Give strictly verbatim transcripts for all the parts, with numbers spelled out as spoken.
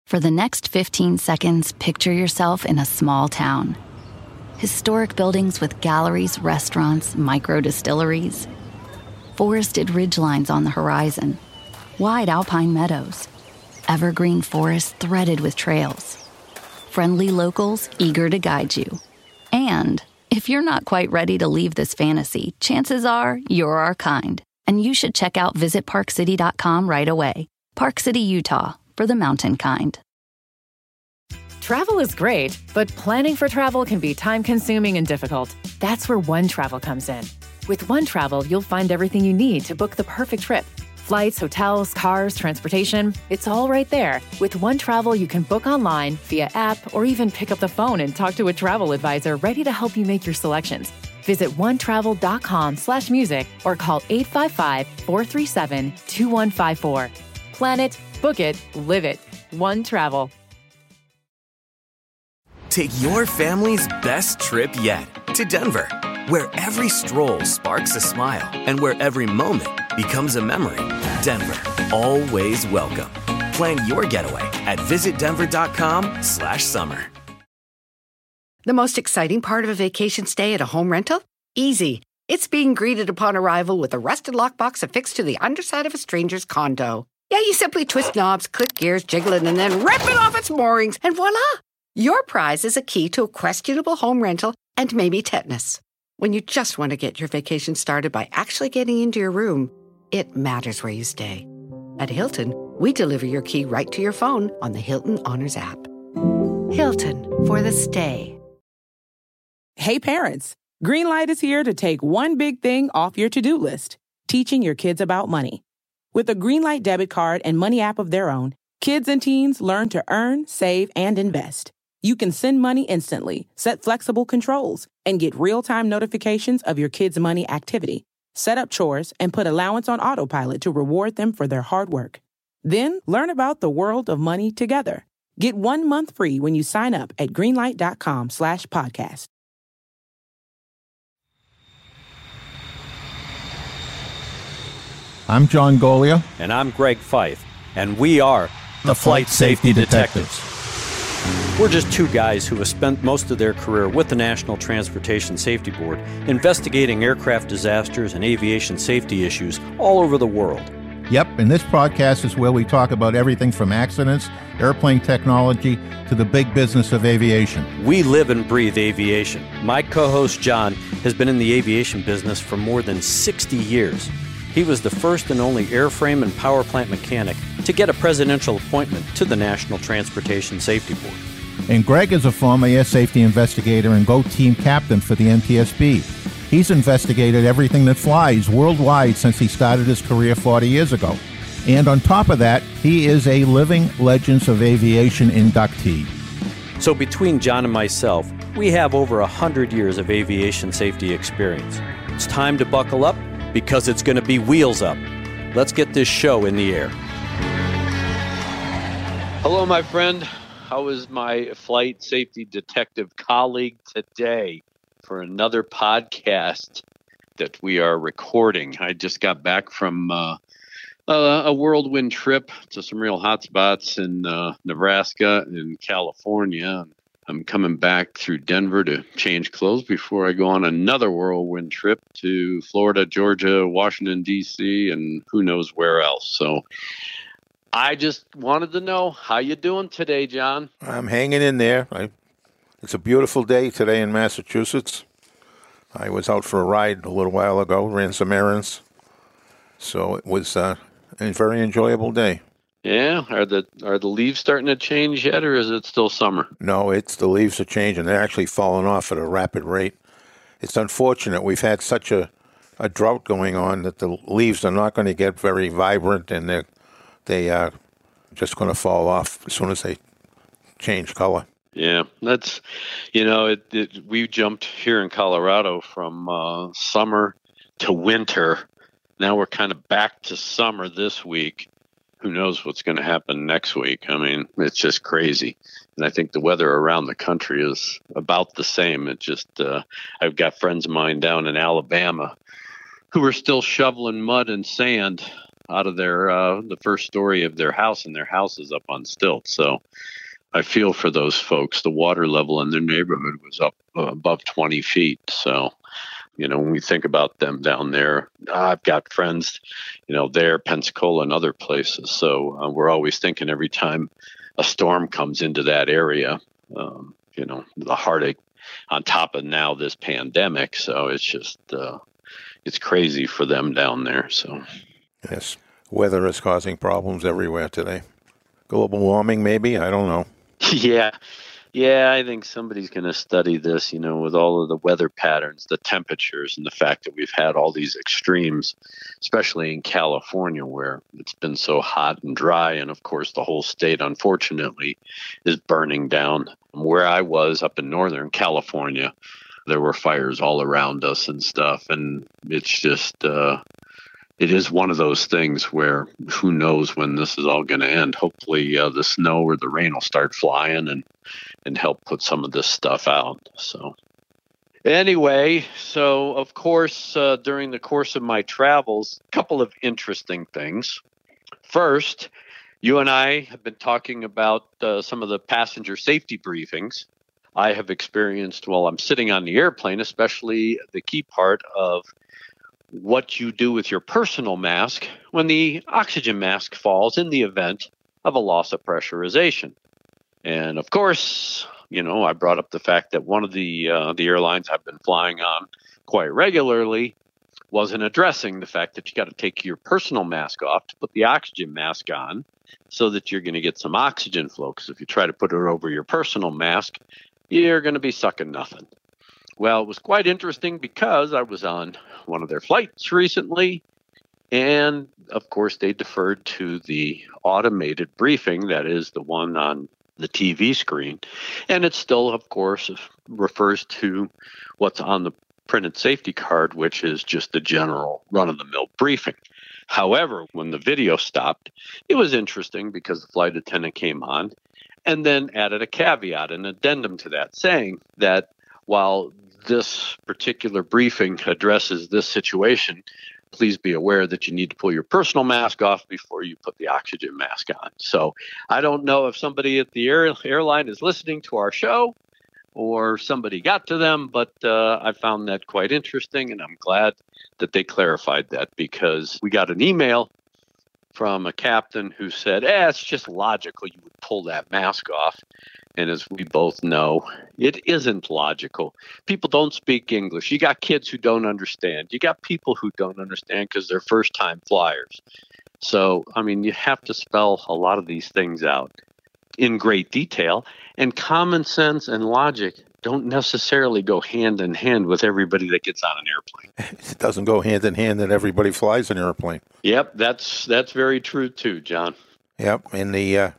For the next fifteen seconds, picture yourself in a small town. Historic buildings with galleries, restaurants, micro-distilleries. Forested ridgelines on the horizon. Wide alpine meadows. Evergreen forests threaded with trails. Friendly locals eager to guide you. And if you're not quite ready to leave this fantasy, chances are you're our kind. And you should check out visit park city dot com right away. Park City, Utah, for the mountain kind. Travel is great, but planning for travel can be time-consuming and difficult. That's where One Travel comes in. With One Travel, you'll find everything you need to book the perfect trip. Flights, hotels, cars, transportation, it's all right there. With One Travel, you can book online, via app, or even pick up the phone and talk to a travel advisor ready to help you make your selections. Visit onetravel.com slash music or call eight five five, four three seven, two one five four. Plan it, book it, live it. One Travel. Take your family's best trip yet to Denver, where every stroll sparks a smile and where every moment becomes a memory. Denver, always welcome. Plan your getaway at visitdenver.com slash summer. The most exciting part of a vacation stay at a home rental? Easy. It's being greeted upon arrival with a rusted lockbox affixed to the underside of a stranger's condo. Yeah, you simply twist knobs, click gears, jiggle it, and then rip it off its moorings, and voila! Your prize is a key to a questionable home rental and maybe tetanus. When you just want to get your vacation started by actually getting into your room, it matters where you stay. At Hilton, we deliver your key right to your phone on the Hilton Honors app. Hilton, for the stay. Hey parents, Greenlight is here to take one big thing off your to-do list, teaching your kids about money. With a Greenlight debit card and money app of their own, kids and teens learn to earn, save, and invest. You can send money instantly, set flexible controls, and get real-time notifications of your kids' money activity. Set up chores and put allowance on autopilot to reward them for their hard work. Then learn about the world of money together. Get one month free when you sign up at greenlight.com slash podcast. I'm John Golia. And I'm Greg Fife. And we are the, the Flight Safety Detectives. Detectives. We're just two guys who have spent most of their career with the National Transportation Safety Board investigating aircraft disasters and aviation safety issues all over the world. Yep, and this podcast is where we talk about everything from accidents, airplane technology, to the big business of aviation. We live and breathe aviation. My co-host John has been in the aviation business for more than sixty years. He was the first and only airframe and power plant mechanic to get a presidential appointment to the National Transportation Safety Board. And Greg is a former air safety investigator and GO team captain for the N T S B. He's investigated everything that flies worldwide since he started his career forty years ago. And on top of that, he is a Living Legends of Aviation inductee. So between John and myself, we have over one hundred years of aviation safety experience. It's time to buckle up, because it's going to be wheels up. Let's get this show in the air. Hello, my friend. How is my flight safety detective colleague today for another podcast that we are recording? I just got back from uh, uh, a whirlwind trip to some real hot spots in uh, Nebraska and California. I'm coming back through Denver to change clothes before I go on another whirlwind trip to Florida, Georgia, Washington, D C, and who knows where else. So I just wanted to know how you doing today, John? I'm hanging in there. I, it's a beautiful day today in Massachusetts. I was out for a ride a little while ago, ran some errands. So it was uh, a very enjoyable day. Yeah, are the are the leaves starting to change yet, or is it still summer? No, it's the leaves are changing. They're actually falling off at a rapid rate. It's unfortunate. We've had such a, a drought going on that the leaves are not going to get very vibrant, and they're they are just going to fall off as soon as they change color. Yeah, that's, you know, it, it, we jumped here in Colorado from uh, summer to winter. Now we're kind of back to summer this week. Who knows what's going to happen next week? I mean, it's just crazy. And I think the weather around the country is about the same. It just, uh, I've got friends of mine down in Alabama who are still shoveling mud and sand out of their uh, the first story of their house, and their house is up on stilts. So I feel for those folks. The water level in their neighborhood was up uh, above twenty feet. So, you know, when we think about them down there, I've got friends, you know, there, Pensacola and other places. So uh, we're always thinking every time a storm comes into that area, um, you know, the heartache on top of now this pandemic. So it's just, uh, it's crazy for them down there. So, yes, weather is causing problems everywhere today. Global warming, maybe? I don't know. Yeah. Yeah, I think somebody's going to study this, you know, with all of the weather patterns, the temperatures, and the fact that we've had all these extremes, especially in California, where it's been so hot and dry. And of course, the whole state, unfortunately, is burning down. Where I was up in Northern California, there were fires all around us and stuff. And it's just, uh, it is one of those things where who knows when this is all going to end. Hopefully uh, the snow or the rain will start flying and, and help put some of this stuff out. So anyway, so of course, uh, during the course of my travels, a couple of interesting things. First, you and I have been talking about uh, some of the passenger safety briefings I have experienced while I'm sitting on the airplane, especially the key part of what you do with your personal mask when the oxygen mask falls in the event of a loss of pressurization. And of course, you know, I brought up the fact that one of the uh, the airlines I've been flying on quite regularly wasn't addressing the fact that you got to take your personal mask off to put the oxygen mask on so that you're going to get some oxygen flow. Because if you try to put it over your personal mask, you're going to be sucking nothing. Well, it was quite interesting because I was on one of their flights recently, and of course they deferred to the automated briefing, that is the one on the T V screen, and it still, of course, refers to what's on the printed safety card, which is just the general run-of-the-mill briefing. However, when the video stopped, it was interesting because the flight attendant came on and then added a caveat, an addendum to that, saying that while this particular briefing addresses this situation, please be aware that you need to pull your personal mask off before you put the oxygen mask on. So I don't know if somebody at the air, airline is listening to our show or somebody got to them, but uh, I found that quite interesting, and I'm glad that they clarified that, because we got an email from a captain who said, eh, it's just logical you would pull that mask off. And as we both know, it isn't logical. People don't speak English. You got kids who don't understand. You got people who don't understand because they're first-time flyers. So, I mean, you have to spell a lot of these things out in great detail. And common sense and logic don't necessarily go hand in hand with everybody that gets on an airplane. It doesn't go hand in hand that everybody flies an airplane. Yep, that's that's very true too, John. Yep, and the, uh,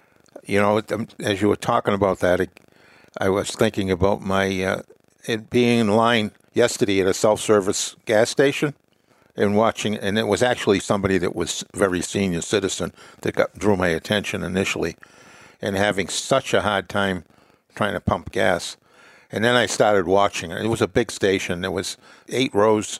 you know, as you were talking about that, it, I was thinking about my uh, it being in line yesterday at a self-service gas station and watching, and it was actually somebody that was very senior citizen that got, drew my attention initially, and having such a hard time trying to pump gas. And then I started watching. It was a big station. There was eight rows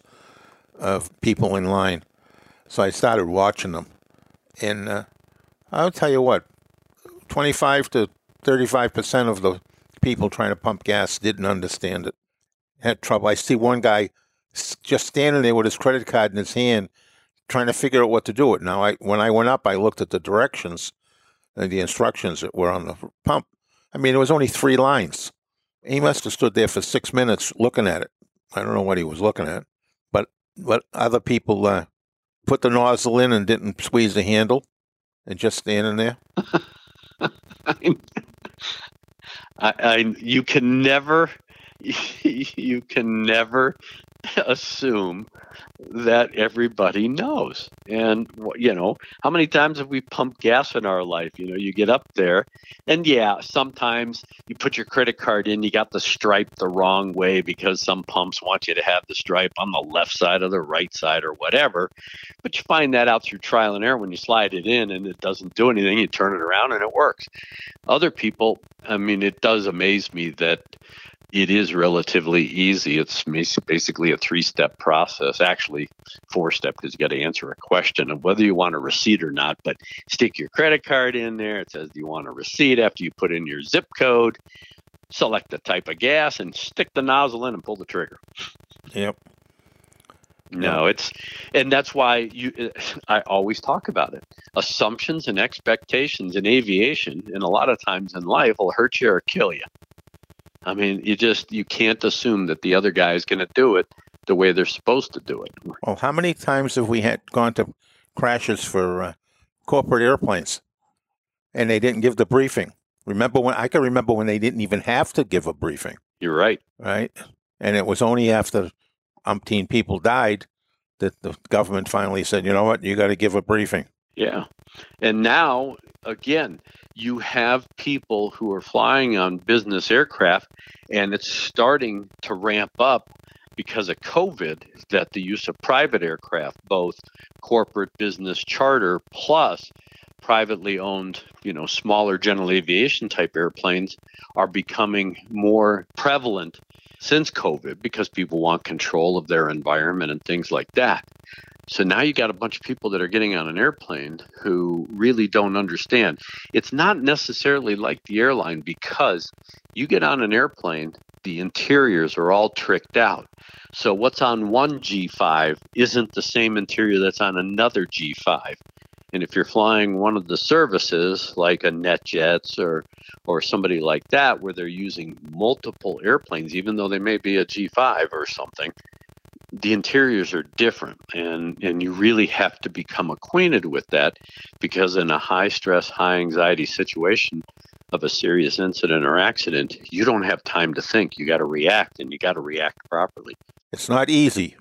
of people in line. So I started watching them. And uh, I'll tell you what, twenty-five to thirty-five percent of the people trying to pump gas didn't understand it. Had trouble. I see one guy just standing there with his credit card in his hand trying to figure out what to do with it. Now, I, when I went up, I looked at the directions and the instructions that were on the pump. I mean, it was only three lines. He must have stood there for six minutes looking at it. I don't know what he was looking at. But but other people uh, put the nozzle in and didn't squeeze the handle and just standing there. I, I, you can never, you can never assume that everybody knows. And, you know, how many times have we pumped gas in our life? You know, you get up there and yeah, sometimes you put your credit card in, you got the stripe the wrong way because some pumps want you to have the stripe on the left side or the right side or whatever. But you find that out through trial and error when you slide it in and it doesn't do anything. You turn it around and it works. Other people, I mean, it does amaze me that It is relatively easy. It's basically a three-step process, actually four-step, because you got to answer a question of whether you want a receipt or not. But stick your credit card in there. It says, do you want a receipt? After you put in your zip code, select the type of gas and stick the nozzle in and pull the trigger. Yep. No, it's, and that's why you. I always talk about it. Assumptions and expectations in aviation, and a lot of times in life, will hurt you or kill you. I mean, you just, you can't assume that the other guy is going to do it the way they're supposed to do it. Well, how many times have we had gone to crashes for uh, corporate airplanes, and they didn't give the briefing? Remember when, I can remember when they didn't even have to give a briefing. You're right. Right? And it was only after umpteen people died that the government finally said, you know what, you got to give a briefing. Yeah. And now, again, you have people who are flying on business aircraft, and it's starting to ramp up because of COVID, that the use of private aircraft, both corporate, business, charter, plus privately owned, you know, smaller general aviation type airplanes, are becoming more prevalent since COVID because people want control of their environment and things like that. So now you got a bunch of people that are getting on an airplane who really don't understand. It's not necessarily like the airline, because you get on an airplane, the interiors are all tricked out. So what's on one G five isn't the same interior that's on another G five. And if you're flying one of the services like a NetJets or or somebody like that, where they're using multiple airplanes, even though they may be a G five or something, the interiors are different. And, and you really have to become acquainted with that, because in a high stress, high anxiety situation of a serious incident or accident, you don't have time to think. You got to react, and you got to react properly. It's not easy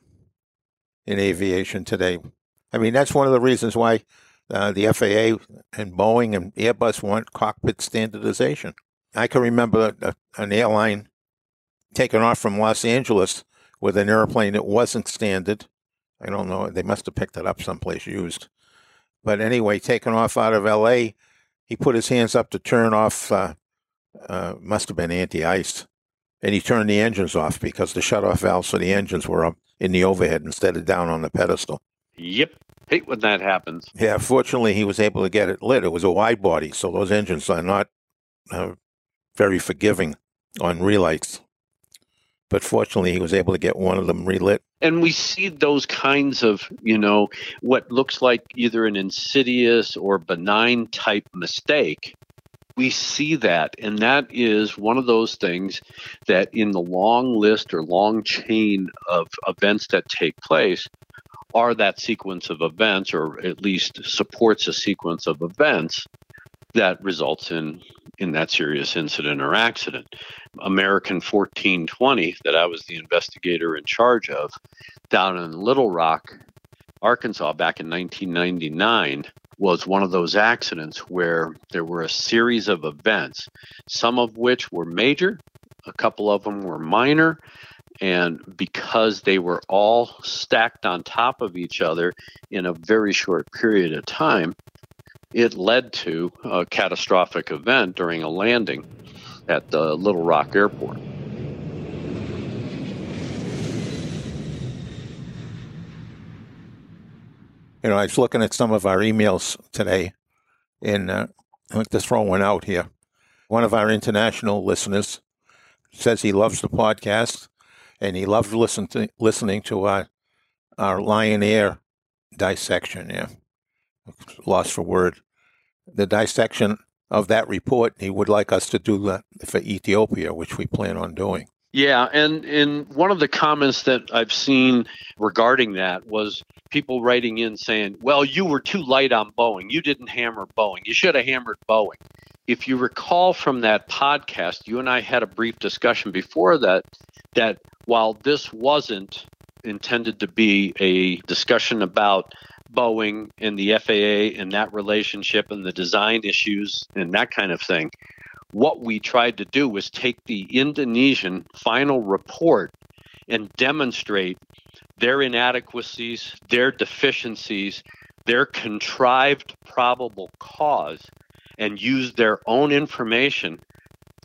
in aviation today. I mean, that's one of the reasons why Uh, the F A A and Boeing and Airbus want cockpit standardization. I can remember a, an airline taking off from Los Angeles with an airplane that wasn't standard. I don't know. They must have picked it up someplace used. But anyway, taking off out of L A, he put his hands up to turn off, uh, uh, must have been anti-ice, and he turned the engines off because the shutoff valves for the engines were up in the overhead instead of down on the pedestal. Yep. Hate when that happens. Yeah, fortunately, he was able to get it lit. It was a wide body, so those engines are not uh, very forgiving on relights. But fortunately, he was able to get one of them relit. And we see those kinds of, you know, what looks like either an insidious or benign type mistake. We see that, and that is one of those things that in the long list or long chain of events that take place are that sequence of events, or at least supports a sequence of events that results in, in that serious incident or accident. American fourteen twenty, that I was the investigator in charge of down in Little Rock, Arkansas, back in nineteen ninety-nine, was one of those accidents where there were a series of events, some of which were major, a couple of them were minor. And because they were all stacked on top of each other in a very short period of time, it led to a catastrophic event during a landing at the Little Rock Airport. You know, I was looking at some of our emails today, and uh, I'd like to throw one out here. One of our international listeners says he loves the podcast, and he loved listen to, listening to our, our Lion Air dissection. Yeah, lost for word. The dissection of that report, he would like us to do that for Ethiopia, which we plan on doing. Yeah, and, and one of the comments that I've seen regarding that was people writing in saying, well, you were too light on Boeing. You didn't hammer Boeing. You should have hammered Boeing. If you recall from that podcast, you and I had a brief discussion before that, that while this wasn't intended to be a discussion about Boeing and the F A A and that relationship and the design issues and that kind of thing, what we tried to do was take the Indonesian final report and demonstrate their inadequacies, their deficiencies, their contrived probable cause, and use their own information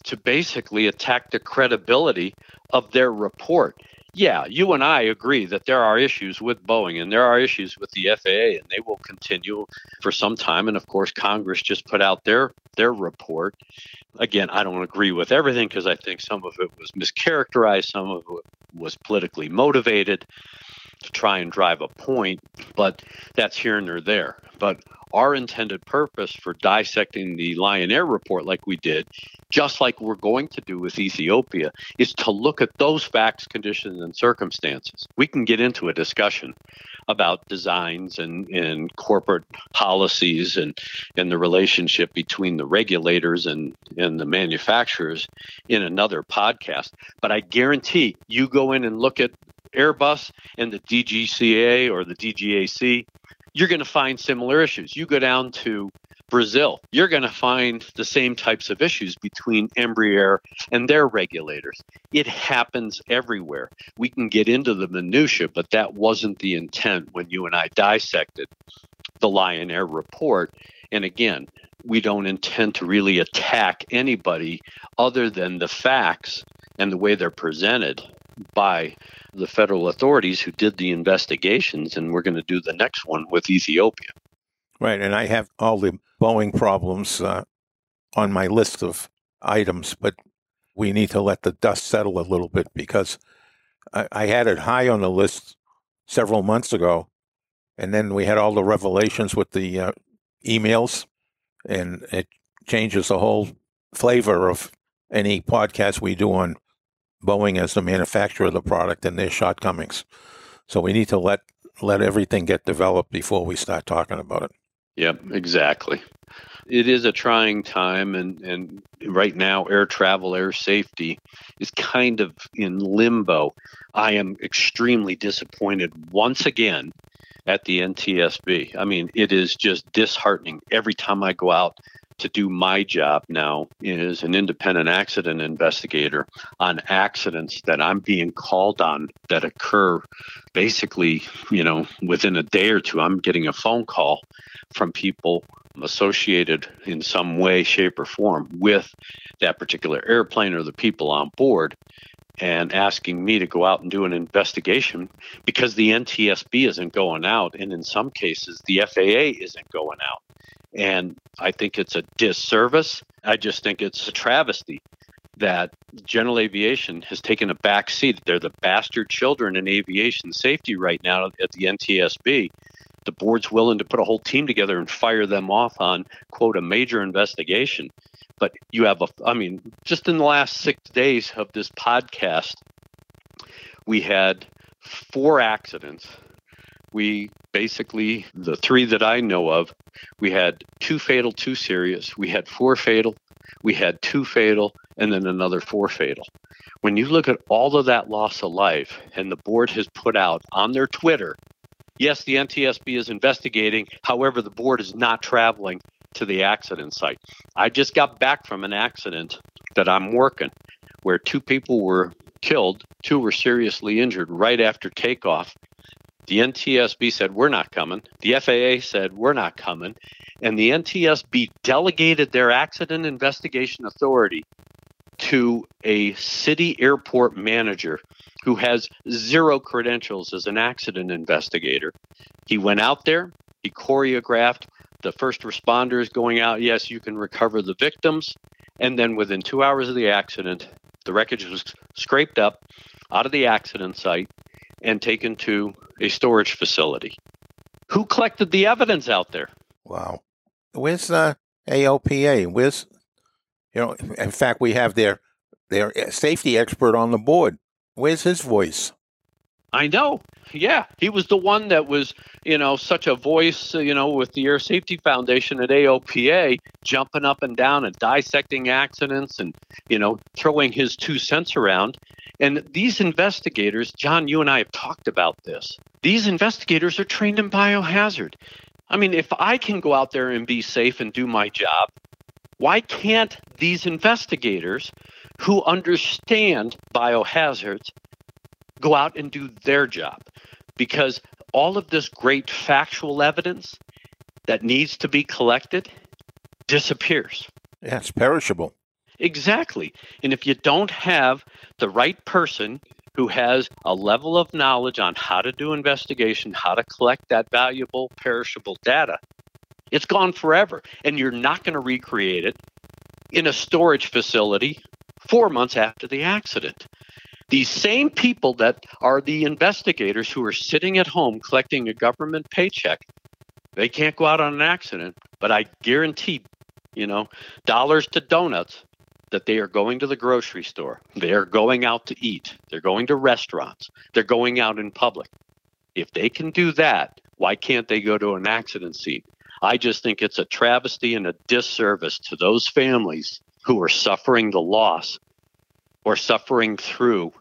to basically attack the credibility of their report. Yeah, you and I agree that there are issues with Boeing and there are issues with the F A A, and they will continue for some time. And of course, Congress just put out their their report. Again, I don't agree with everything because I think some of it was mischaracterized, some of it was politically motivated to try and drive a point, but that's here and or there. But our intended purpose for dissecting the Lion Air report like we did, just like we're going to do with Ethiopia, is to look at those facts, conditions, and circumstances. We can get into a discussion about designs and, and corporate policies and, and the relationship between the regulators and, and the manufacturers in another podcast. But I guarantee you go in and look at Airbus and the D G C A or the D G A C, you're going to find similar issues. You go down to Brazil, you're going to find the same types of issues between Embraer and their regulators. It happens everywhere. We can get into the minutia, but that wasn't the intent when you and I dissected the Lion Air report. And again, we don't intend to really attack anybody other than the facts and the way they're presented by the federal authorities who did the investigations, and we're going to do the next one with Ethiopia. Right, and I have all the Boeing problems uh, on my list of items, but we need to let the dust settle a little bit because I, I had it high on the list several months ago, and then we had all the revelations with the uh, emails, and it changes the whole flavor of any podcast we do on Boeing as the manufacturer of the product and their shortcomings. So we need to let let everything get developed before we start talking about it. Yep, exactly. It is a trying time, and, and right now air travel, air safety is kind of in limbo. I am extremely disappointed once again at the N T S B. I mean, it is just disheartening every time I go out to do my job now as an independent accident investigator on accidents that I'm being called on that occur basically, you know, within a day or two. I'm getting a phone call from people associated in some way, shape, or form with that particular airplane or the people on board, and asking me to go out and do an investigation because the N T S B isn't going out, and in some cases the F A A isn't going out. And I think it's a disservice. I just think it's a travesty that general aviation has taken a back seat. They're the bastard children in aviation safety right now at the N T S B. The board's willing to put a whole team together and fire them off on, quote, a major investigation. But you have a, I mean, just in the last six days of this podcast, we had four accidents. We basically, the three that I know of, we had two fatal, two serious. We had four fatal. We had two fatal, and then another four fatal. When you look at all of that loss of life, and the board has put out on their Twitter, yes, the N T S B is investigating. However, the board is not traveling to the accident site. I just got back from an accident that I'm working where two people were killed, two were seriously injured right after takeoff. The N T S B said, we're not coming. The F A A said, we're not coming. And the N T S B delegated their accident investigation authority to a city airport manager who has zero credentials as an accident investigator. He went out there, he choreographed the first responders going out. Yes, you can recover the victims. And then within two hours of the accident, the wreckage was scraped up out of the accident site and taken to a storage facility. Who collected the evidence out there? Wow. Where's the A O P A? Where's, you know, in fact, we have their their safety expert on the board. Where's his voice? I know. Yeah, he was the one that was, you know, such a voice, you know, with the Air Safety Foundation at A O P A, jumping up and down and dissecting accidents and, you know, throwing his two cents around. And these investigators, John, you and I have talked about this. These investigators are trained in biohazard. I mean, if I can go out there and be safe and do my job, why can't these investigators who understand biohazards go out and do their job? Because all of this great factual evidence that needs to be collected disappears. Yeah, it's perishable. Exactly. And if you don't have the right person who has a level of knowledge on how to do investigation, how to collect that valuable, perishable data, it's gone forever. And you're not going to recreate it in a storage facility four months after the accident. These same people that are the investigators who are sitting at home collecting a government paycheck, they can't go out on an accident, but I guarantee, you know, dollars to donuts, that they are going to the grocery store. They are going out to eat. They're going to restaurants. They're going out in public. If they can do that, why can't they go to an accident scene? I just think it's a travesty and a disservice to those families who are suffering the loss or suffering through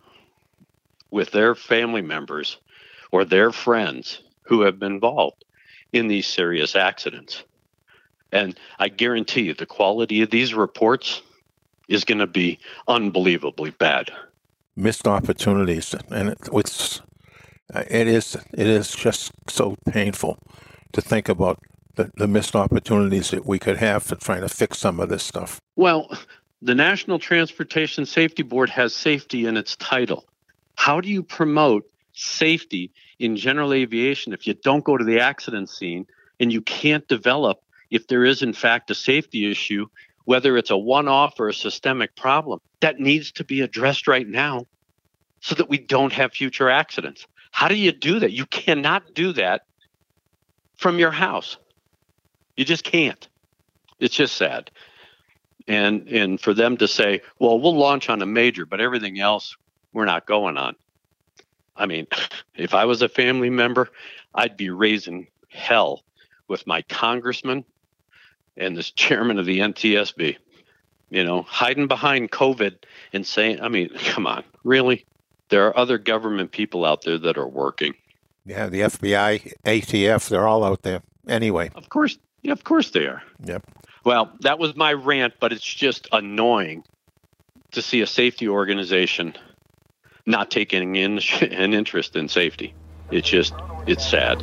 with their family members or their friends who have been involved in these serious accidents. And I guarantee you the quality of these reports is going to be unbelievably bad. Missed opportunities, and it, it's it is it is just so painful to think about the, the missed opportunities that we could have for trying to fix some of this stuff. Well, the National Transportation Safety Board has safety in its title. How do you promote safety in general aviation if you don't go to the accident scene and you can't develop, if there is in fact a safety issue, whether it's a one-off or a systemic problem, that needs to be addressed right now so that we don't have future accidents? How do you do that? You cannot do that from your house. You just can't. It's just sad. And and for them to say, well, we'll launch on a major, but everything else we're not going on. I mean, if I was a family member, I'd be raising hell with my congressman and this chairman of the N T S B, you know, hiding behind COVID and saying, I mean, come on, really? There are other government people out there that are working. Yeah, the F B I, A T F, they're all out there. Anyway. Of course. Yeah, of course they are. Yep. Well, that was my rant, but it's just annoying to see a safety organization not taking in an interest in safety. It's just, it's sad.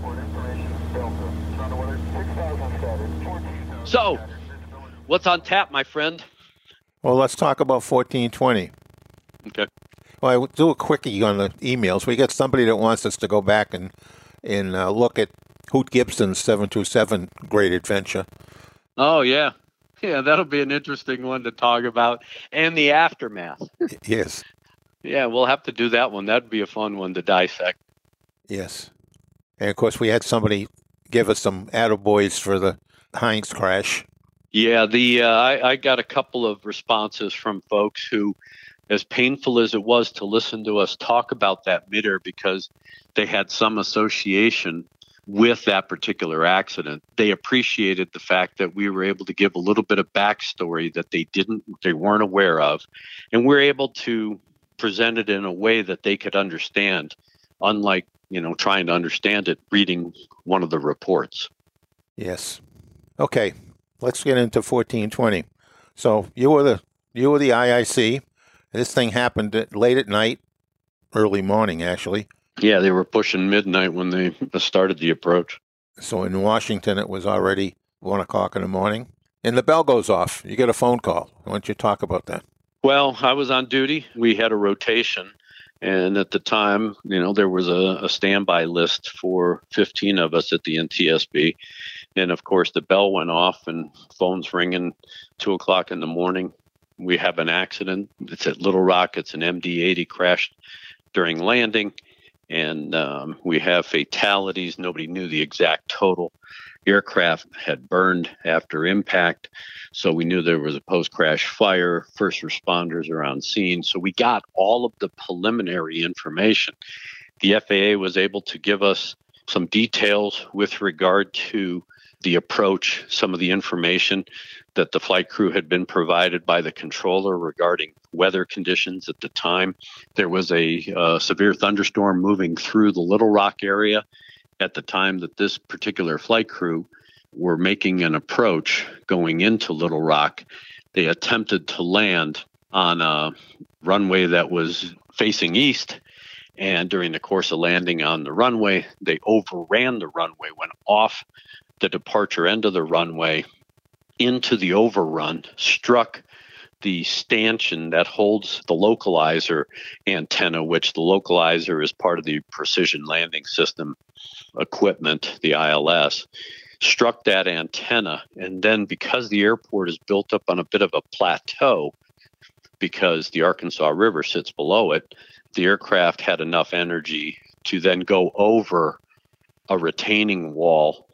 So, what's on tap, my friend? Well, let's talk about fourteen twenty. Okay. Well, I will do a quickie on the emails. We got somebody that wants us to go back and and uh, look at Hoot Gibson's seven two seven Great Adventure. Oh, yeah. Yeah, that'll be an interesting one to talk about. And the aftermath. Yes. Yeah, we'll have to do that one. That'd be a fun one to dissect. Yes. And, of course, we had somebody give us some attaboys for the Heinz crash. Yeah, the uh, I, I got a couple of responses from folks who, as painful as it was to listen to us talk about that midair because they had some association with that particular accident, they appreciated the fact that we were able to give a little bit of backstory that they didn't, they weren't aware of, and we're able to present it in a way that they could understand, unlike, you know, trying to understand it reading one of the reports. Yes. Okay, let's get into fourteen twenty. So you were the you were the I I C. This thing happened at, late at night, early morning, actually. Yeah, they were pushing midnight when they started the approach. So in Washington, it was already one o'clock in the morning, and the bell goes off. You get a phone call. Why don't you talk about that? Well, I was on duty. We had a rotation, and at the time, you know, there was a, a standby list for fifteen of us at the N T S B. And of course, the bell went off and phones ringing two o'clock in the morning. We have an accident. It's at Little Rock. It's an M D eighty crashed during landing. And um, we have fatalities. Nobody knew the exact total. Aircraft had burned after impact. So we knew there was a post-crash fire. First responders are on scene. So we got all of the preliminary information. The F A A was able to give us some details with regard to the approach, some of the information that the flight crew had been provided by the controller regarding weather conditions at the time. There was a uh, severe thunderstorm moving through the Little Rock area at the time that this particular flight crew were making an approach going into Little Rock. They attempted to land on a runway that was facing east. And during the course of landing on the runway, they overran the runway, went off the departure end of the runway into the overrun, struck the stanchion that holds the localizer antenna, which the localizer is part of the precision landing system equipment, the I L S, struck that antenna. And then because the airport is built up on a bit of a plateau, because the Arkansas River sits below it, the aircraft had enough energy to then go over a retaining wall,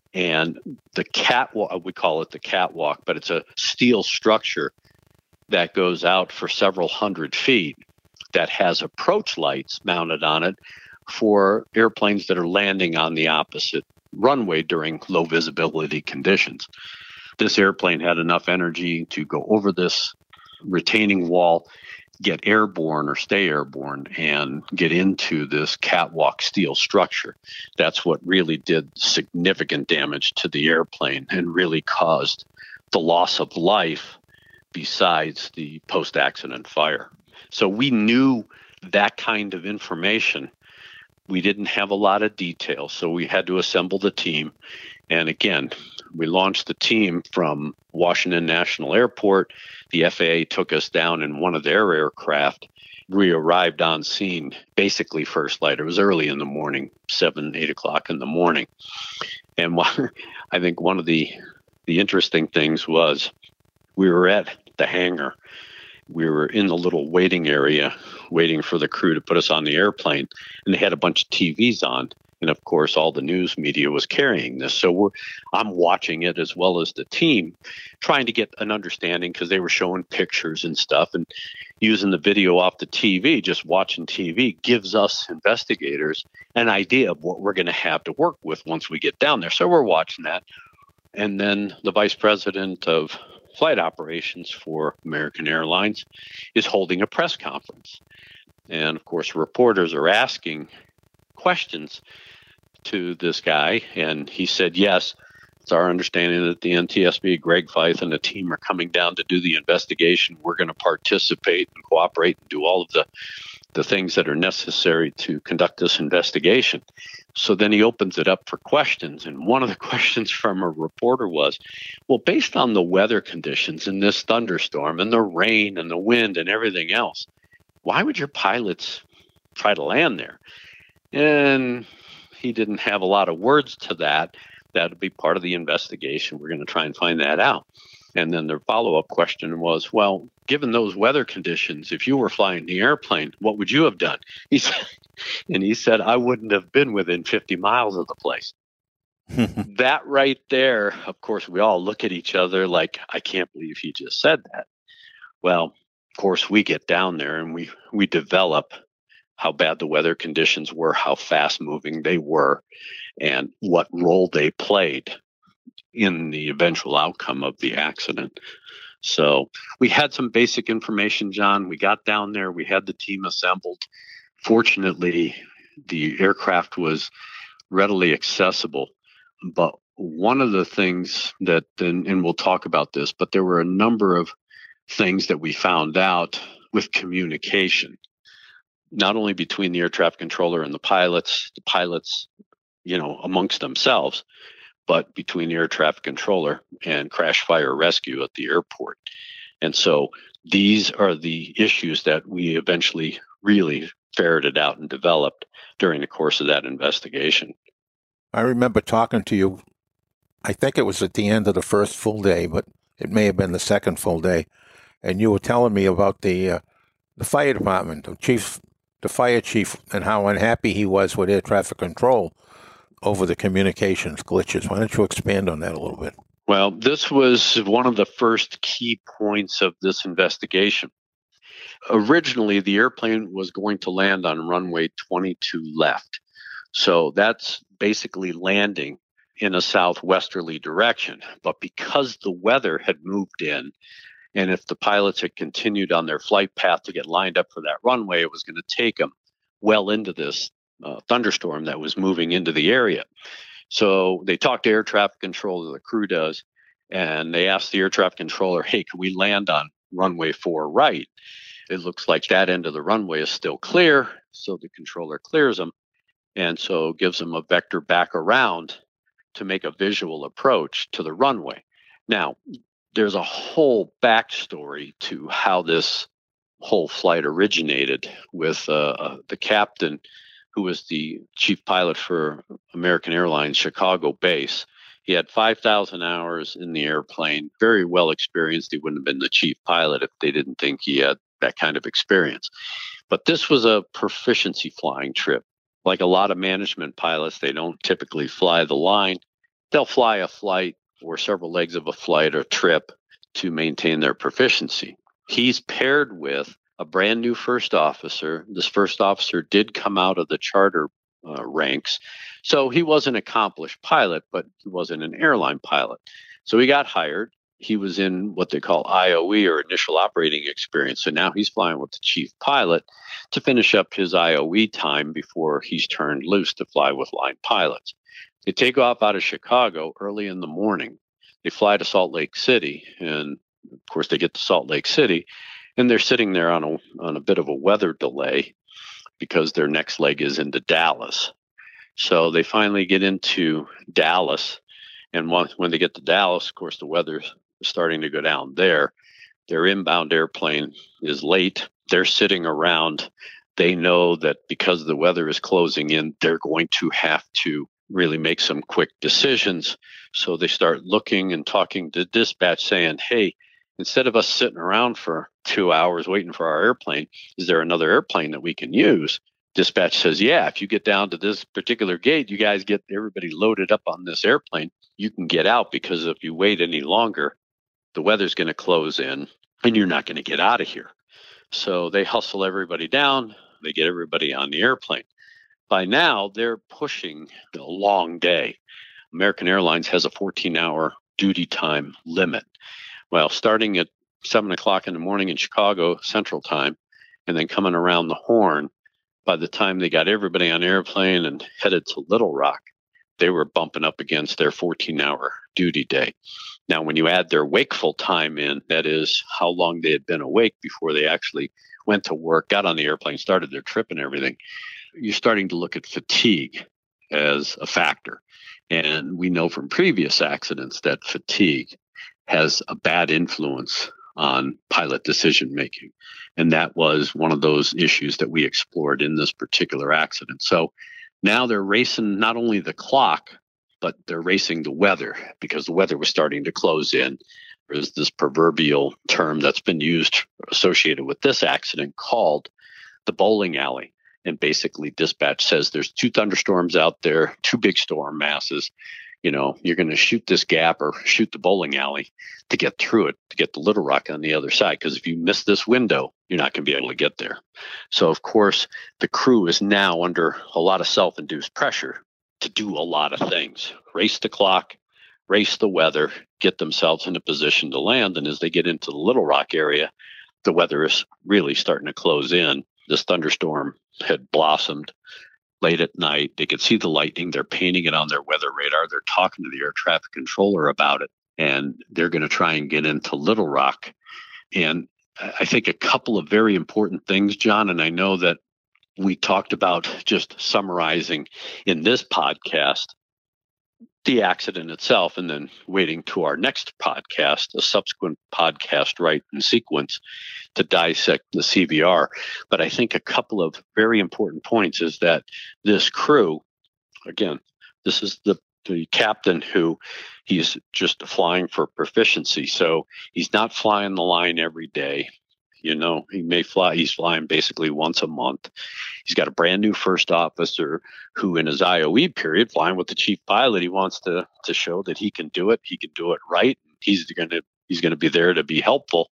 and the catwalk, we call it the catwalk, but it's a steel structure that goes out for several hundred feet that has approach lights mounted on it for airplanes that are landing on the opposite runway during low visibility conditions. This airplane had enough energy to go over this retaining wall, get airborne or stay airborne, and get into this catwalk steel structure. That's what really did significant damage to the airplane and really caused the loss of life besides the post-accident fire. So we knew that kind of information. We didn't have a lot of detail, so we had to assemble the team. And again, we launched the team from Washington National Airport. The F A A took us down in one of their aircraft. We arrived on scene basically first light. It was early in the morning, seven, eight o'clock in the morning. And one, I think one of the the interesting things was we were at the hangar. We were in the little waiting area waiting for the crew to put us on the airplane, and they had a bunch of T Vs on. And of course, all the news media was carrying this. So we're, I'm watching it as well as the team, trying to get an understanding because they were showing pictures and stuff, and using the video off the T V, just watching T V gives us investigators an idea of what we're going to have to work with once we get down there. So we're watching that. And then the vice president of flight operations for American Airlines is holding a press conference. And of course, reporters are asking questions to this guy, and he said, yes, it's our understanding that the N T S B, Greg Feith, and the team are coming down to do the investigation. We're going to participate and cooperate and do all of the, the things that are necessary to conduct this investigation. So then he opens it up for questions, and one of the questions from a reporter was, well, based on the weather conditions in this thunderstorm and the rain and the wind and everything else, why would your pilots try to land there? And he didn't have a lot of words to that. That would be part of the investigation. We're going to try and find that out. And then the follow-up question was, well, given those weather conditions, if you were flying the airplane, what would you have done? He said, and he said, I wouldn't have been within fifty miles of the place. That right there, of course, we all look at each other like, I can't believe he just said that. Well, of course, we get down there and we, we develop how bad the weather conditions were, how fast moving they were, and what role they played in the eventual outcome of the accident. So we had some basic information, John. We got down there. We had the team assembled. Fortunately, the aircraft was readily accessible. But one of the things that, and, and we'll talk about this, but there were a number of things that we found out with communication, not only between the air traffic controller and the pilots, the pilots, you know, amongst themselves, but between the air traffic controller and crash fire rescue at the airport. And so these are the issues that we eventually really ferreted out and developed during the course of that investigation. I remember talking to you, I think it was at the end of the first full day, but it may have been the second full day, and you were telling me about the uh, the fire department, the chief, the fire chief, and how unhappy he was with air traffic control over the communications glitches. Why don't you expand on that a little bit? Well, this was one of the first key points of this investigation. Originally, the airplane was going to land on runway twenty-two left. So that's basically landing in a southwesterly direction. But because the weather had moved in, and if the pilots had continued on their flight path to get lined up for that runway, it was going to take them well into this uh, thunderstorm that was moving into the area. So they talked to air traffic controller, the crew does, and they asked the air traffic controller, hey, can we land on runway four right? It looks like that end of the runway is still clear. So the controller clears them, and so gives them a vector back around to make a visual approach to the runway. Now, there's a whole backstory to how this whole flight originated with uh, the captain who was the chief pilot for American Airlines Chicago base. He had five thousand hours in the airplane, very well experienced. He wouldn't have been the chief pilot if they didn't think he had that kind of experience. But this was a proficiency flying trip. Like a lot of management pilots, they don't typically fly the line. They'll fly a flight or several legs of a flight or trip to maintain their proficiency. He's paired with a brand new first officer. This first officer did come out of the charter uh, ranks. So he was an accomplished pilot, but he wasn't an airline pilot. So he got hired. He was in what they call I O E, or initial operating experience. So now he's flying with the chief pilot to finish up his I O E time before he's turned loose to fly with line pilots. They take off out of Chicago early in the morning. They fly to Salt Lake City. And of course, they get to Salt Lake City and they're sitting there on a, on a bit of a weather delay because their next leg is into Dallas. So they finally get into Dallas. And once, when they get to Dallas, of course, the weather's starting to go down there. Their inbound airplane is late. They're sitting around. They know that because the weather is closing in, they're going to have to really make some quick decisions. So they start looking and talking to dispatch saying, hey, instead of us sitting around for two hours waiting for our airplane, is there another airplane that we can use? Dispatch says, yeah, if you get down to this particular gate, you guys get everybody loaded up on this airplane, you can get out, because if you wait any longer, the weather's going to close in and you're not going to get out of here. So they hustle everybody down. They get everybody on the airplane. By now, they're pushing a long day. American Airlines has a fourteen-hour duty time limit. Well, starting at seven o'clock in the morning in Chicago Central Time, and then coming around the horn, by the time they got everybody on the airplane and headed to Little Rock, they were bumping up against their fourteen-hour duty day. Now, when you add their wakeful time in, that is how long they had been awake before they actually went to work, got on the airplane, started their trip and everything, you're starting to look at fatigue as a factor. And we know from previous accidents that fatigue has a bad influence on pilot decision making. And that was one of those issues that we explored in this particular accident. So now they're racing not only the clock, but they're racing the weather, because the weather was starting to close in. There's this proverbial term that's been used associated with this accident called the bowling alley. And basically dispatch says there's two thunderstorms out there, two big storm masses. You know, you're going to shoot this gap or shoot the bowling alley to get through it, to get to Little Rock on the other side. Because if you miss this window, you're not going to be able to get there. So, of course, the crew is now under a lot of self-induced pressure to do a lot of things. Race the clock, race the weather, get themselves in a position to land. And as they get into the Little Rock area, the weather is really starting to close in. This thunderstorm had blossomed late at night. They could see the lightning. They're painting it on their weather radar. They're talking to the air traffic controller about it, and they're going to try and get into Little Rock. And I think a couple of very important things, John, and I know that we talked about just summarizing in this podcast the accident itself, and then waiting to our next podcast, a subsequent podcast right in sequence, to dissect the C V R. But I think a couple of very important points is that this crew, again, this is the, the captain who he's just flying for proficiency. So he's not flying the line every day. You know, he may fly, he's flying basically once a month. He's got a brand new first officer who in his I O E period, flying with the chief pilot, he wants to to show that he can do it. He can do it right. He's going to he's going to be there to be helpful.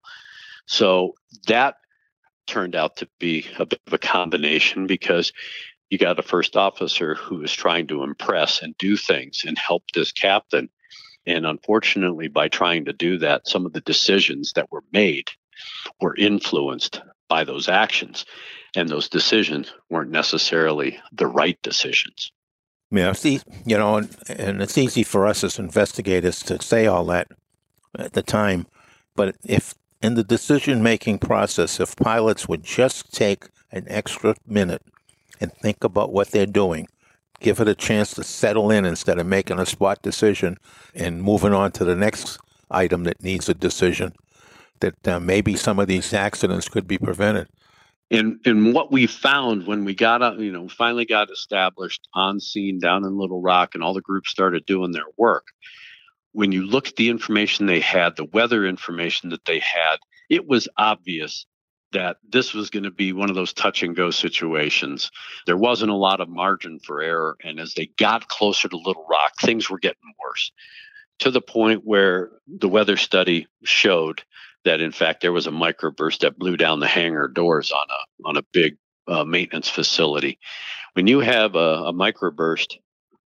So that turned out to be a bit of a combination, because you got a first officer who is trying to impress and do things and help this captain. And unfortunately, by trying to do that, some of the decisions that were made were influenced by those actions, and those decisions weren't necessarily the right decisions. Yeah, see, you know, and, and it's easy for us as investigators to say all that at the time, but if in the decision-making process, if pilots would just take an extra minute and think about what they're doing, give it a chance to settle in instead of making a spot decision and moving on to the next item that needs a decision, that uh, maybe some of these accidents could be prevented. And and what we found when we got out, you know, finally got established on scene down in Little Rock, and all the groups started doing their work. When you look at the information they had, the weather information that they had, it was obvious that this was going to be one of those touch and go situations. There wasn't a lot of margin for error. And as they got closer to Little Rock, things were getting worse, to the point where the weather study showed that, in fact, there was a microburst that blew down the hangar doors on a on a big uh, maintenance facility. When you have a, a microburst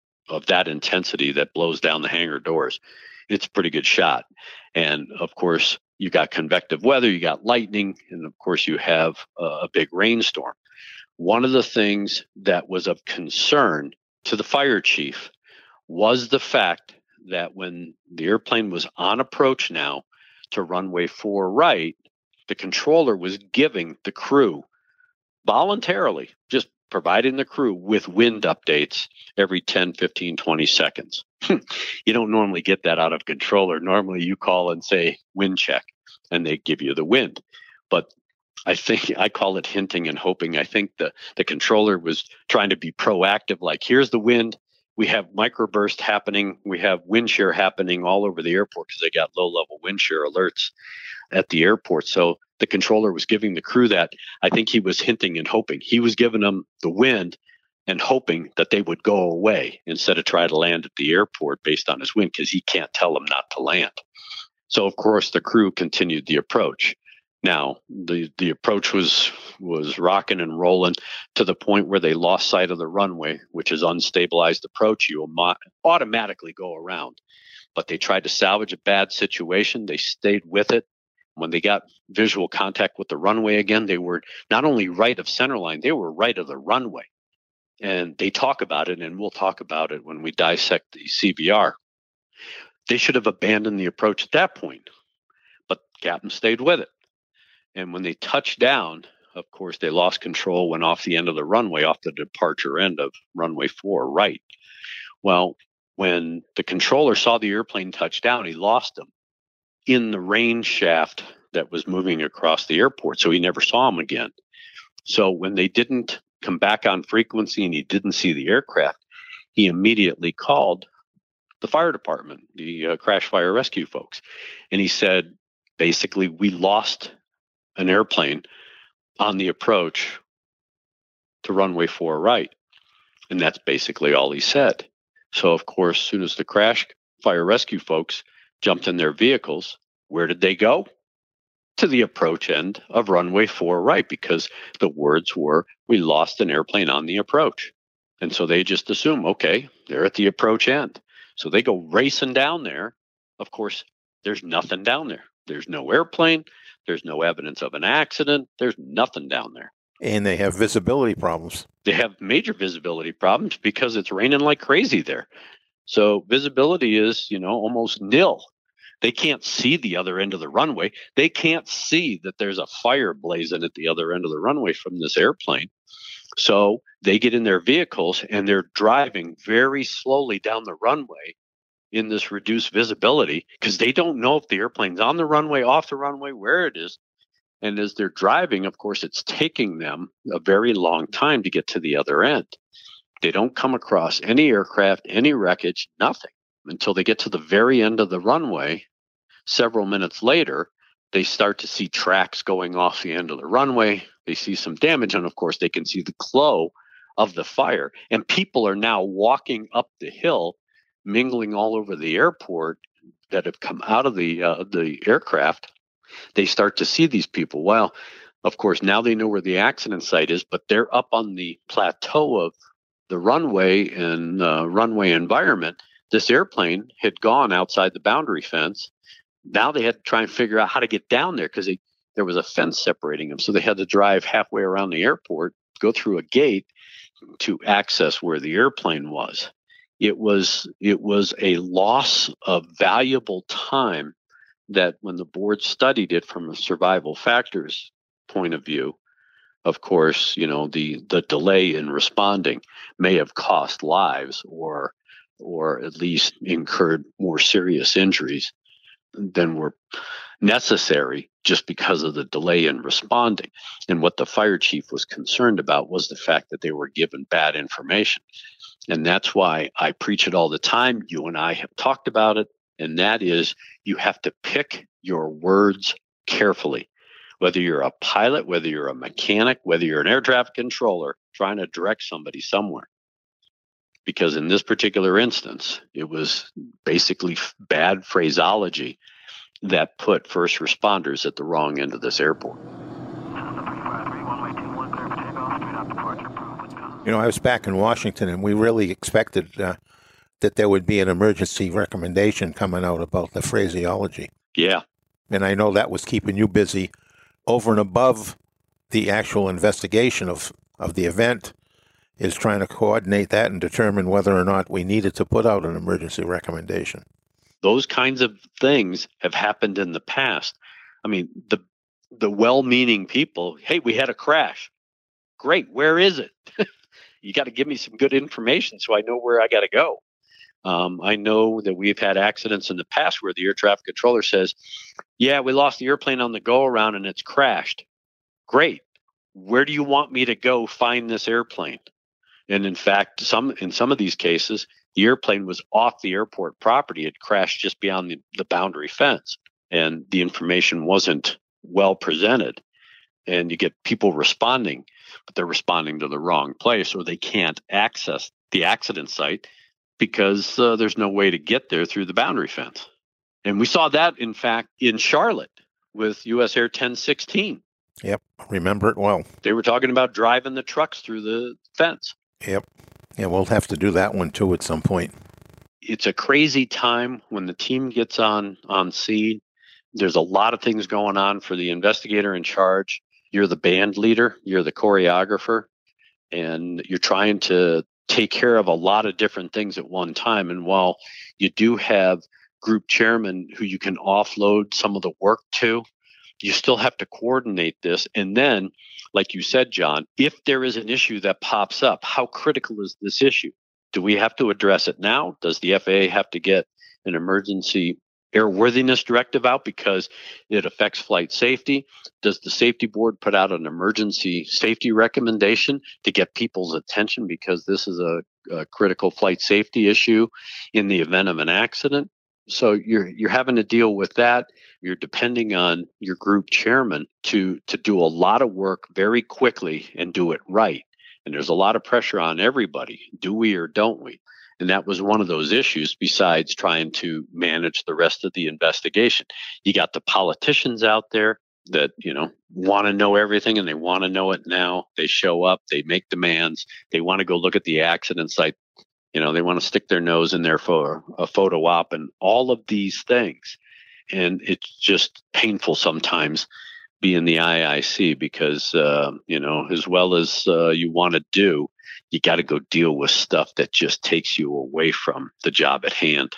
of that intensity that blows down the hangar doors, it's a pretty good shot. And of course, you got convective weather, you got lightning, and of course, you have a, a big rainstorm. One of the things that was of concern to the fire chief was the fact that when the airplane was on approach now to runway four right, the controller was giving the crew voluntarily, just providing the crew with wind updates every ten, fifteen, twenty seconds. You don't normally get that out of controller. Normally you call and say wind check, and they give you the wind. But I think I call it hinting and hoping. I think the, the controller was trying to be proactive, like, here's the wind. We have microburst happening. We have wind shear happening all over the airport because they got low-level wind shear alerts at the airport. So the controller was giving the crew that. I think he was hinting and hoping. He was giving them the wind and hoping that they would go away instead of try to land at the airport based on his wind, because he can't tell them not to land. So, of course, the crew continued the approach. Now, the, the approach was was rocking and rolling to the point where they lost sight of the runway, which is unstabilized approach. You will automatically go around. But they tried to salvage a bad situation. They stayed with it. When they got visual contact with the runway again, they were not only right of center line, they were right of the runway. And they talk about it, and we'll talk about it when we dissect the C V R. They should have abandoned the approach at that point, but Captain stayed with it. And when they touched down, of course, they lost control, went off the end of the runway, off the departure end of runway four right. Well, when the controller saw the airplane touch down, he lost them in the range shaft that was moving across the airport. So he never saw them again. So when they didn't come back on frequency and he didn't see the aircraft, he immediately called the fire department, the uh, crash fire rescue folks. And he said, basically, we lost an airplane on the approach to runway four right. And that's basically all he said. So, of course, as soon as the crash fire rescue folks jumped in their vehicles, where did they go? To the approach end of runway four right, because the words were, we lost an airplane on the approach. And so they just assume, okay, they're at the approach end. So they go racing down there. Of course, there's nothing down there. There's no airplane. There's no evidence of an accident. There's nothing down there. And they have visibility problems. They have major visibility problems because it's raining like crazy there. So visibility is, you know, almost nil. They can't see the other end of the runway. They can't see that there's a fire blazing at the other end of the runway from this airplane. So they get in their vehicles and they're driving very slowly down the runway in this reduced visibility because they don't know if the airplane's on the runway, off the runway, where it is. And as they're driving, of course, it's taking them a very long time to get to the other end. They don't come across any aircraft, any wreckage, nothing until they get to the very end of the runway. Several minutes later, they start to see tracks going off the end of the runway. They see some damage, and of course, they can see the glow of the fire. And people are now walking up the hill, mingling all over the airport that have come out of the uh, the aircraft. They start to see these people. Well, of course, now they know where the accident site is, but they're up on the plateau of the runway and uh, runway environment. This airplane had gone outside the boundary fence. Now they had to try and figure out how to get down there because there was a fence separating them. So they had to drive halfway around the airport, go through a gate to access where the airplane was. It was it was a loss of valuable time that when the board studied it from a survival factors point of view, of course, you know, the, the delay in responding may have cost lives or or at least incurred more serious injuries. than were necessary just because of the delay in responding. And what the fire chief was concerned about was the fact that they were given bad information. And that's why I preach it all the time. You and I have talked about it. And that is, you have to pick your words carefully. Whether you're a pilot, whether you're a mechanic, whether you're an air traffic controller trying to direct somebody somewhere. Because in this particular instance, it was basically f- bad phraseology that put first responders at the wrong end of this airport. You know, I was back in Washington, and we really expected uh, that there would be an emergency recommendation coming out about the phraseology. Yeah. And I know that was keeping you busy over and above the actual investigation of, of the event, is trying to coordinate that and determine whether or not we needed to put out an emergency recommendation. Those kinds of things have happened in the past. I mean, the the well-meaning people, hey, we had a crash. Great, where is it? You got to give me some good information so I know where I got to go. Um, I know that we've had accidents in the past where the air traffic controller says, yeah, we lost the airplane on the go-around and it's crashed. Great. Where do you want me to go find this airplane? And in fact, some in some of these cases, the airplane was off the airport property. It crashed just beyond the, the boundary fence, and the information wasn't well presented. And you get people responding, but they're responding to the wrong place, or they can't access the accident site because uh, there's no way to get there through the boundary fence. And we saw that, in fact, in Charlotte with U S Air ten sixteen. Yep, remember it well. They were talking about driving the trucks through the fence. Yep. Yeah, we'll have to do that one, too, at some point. It's a crazy time when the team gets on, on scene. There's a lot of things going on for the investigator in charge. You're the band leader. You're the choreographer. And you're trying to take care of a lot of different things at one time. And while you do have group chairmen who you can offload some of the work to, you still have to coordinate this. And then, like you said, John, if there is an issue that pops up, how critical is this issue? Do we have to address it now? Does the F A A have to get an emergency airworthiness directive out because it affects flight safety? Does the safety board put out an emergency safety recommendation to get people's attention because this is a, a critical flight safety issue in the event of an accident? So you're you're having to deal with that. You're depending on your group chairman to to do a lot of work very quickly and do it right. And there's a lot of pressure on everybody. Do we or don't we? And that was one of those issues besides trying to manage the rest of the investigation. You got the politicians out there that, you know, want to know everything and they want to know it now. They show up, they make demands, they want to go look at the accident site. You know, they want to stick their nose in there for a photo op and all of these things. And it's just painful sometimes being the I I C because, uh, you know, as well as uh, you want to do, you got to go deal with stuff that just takes you away from the job at hand.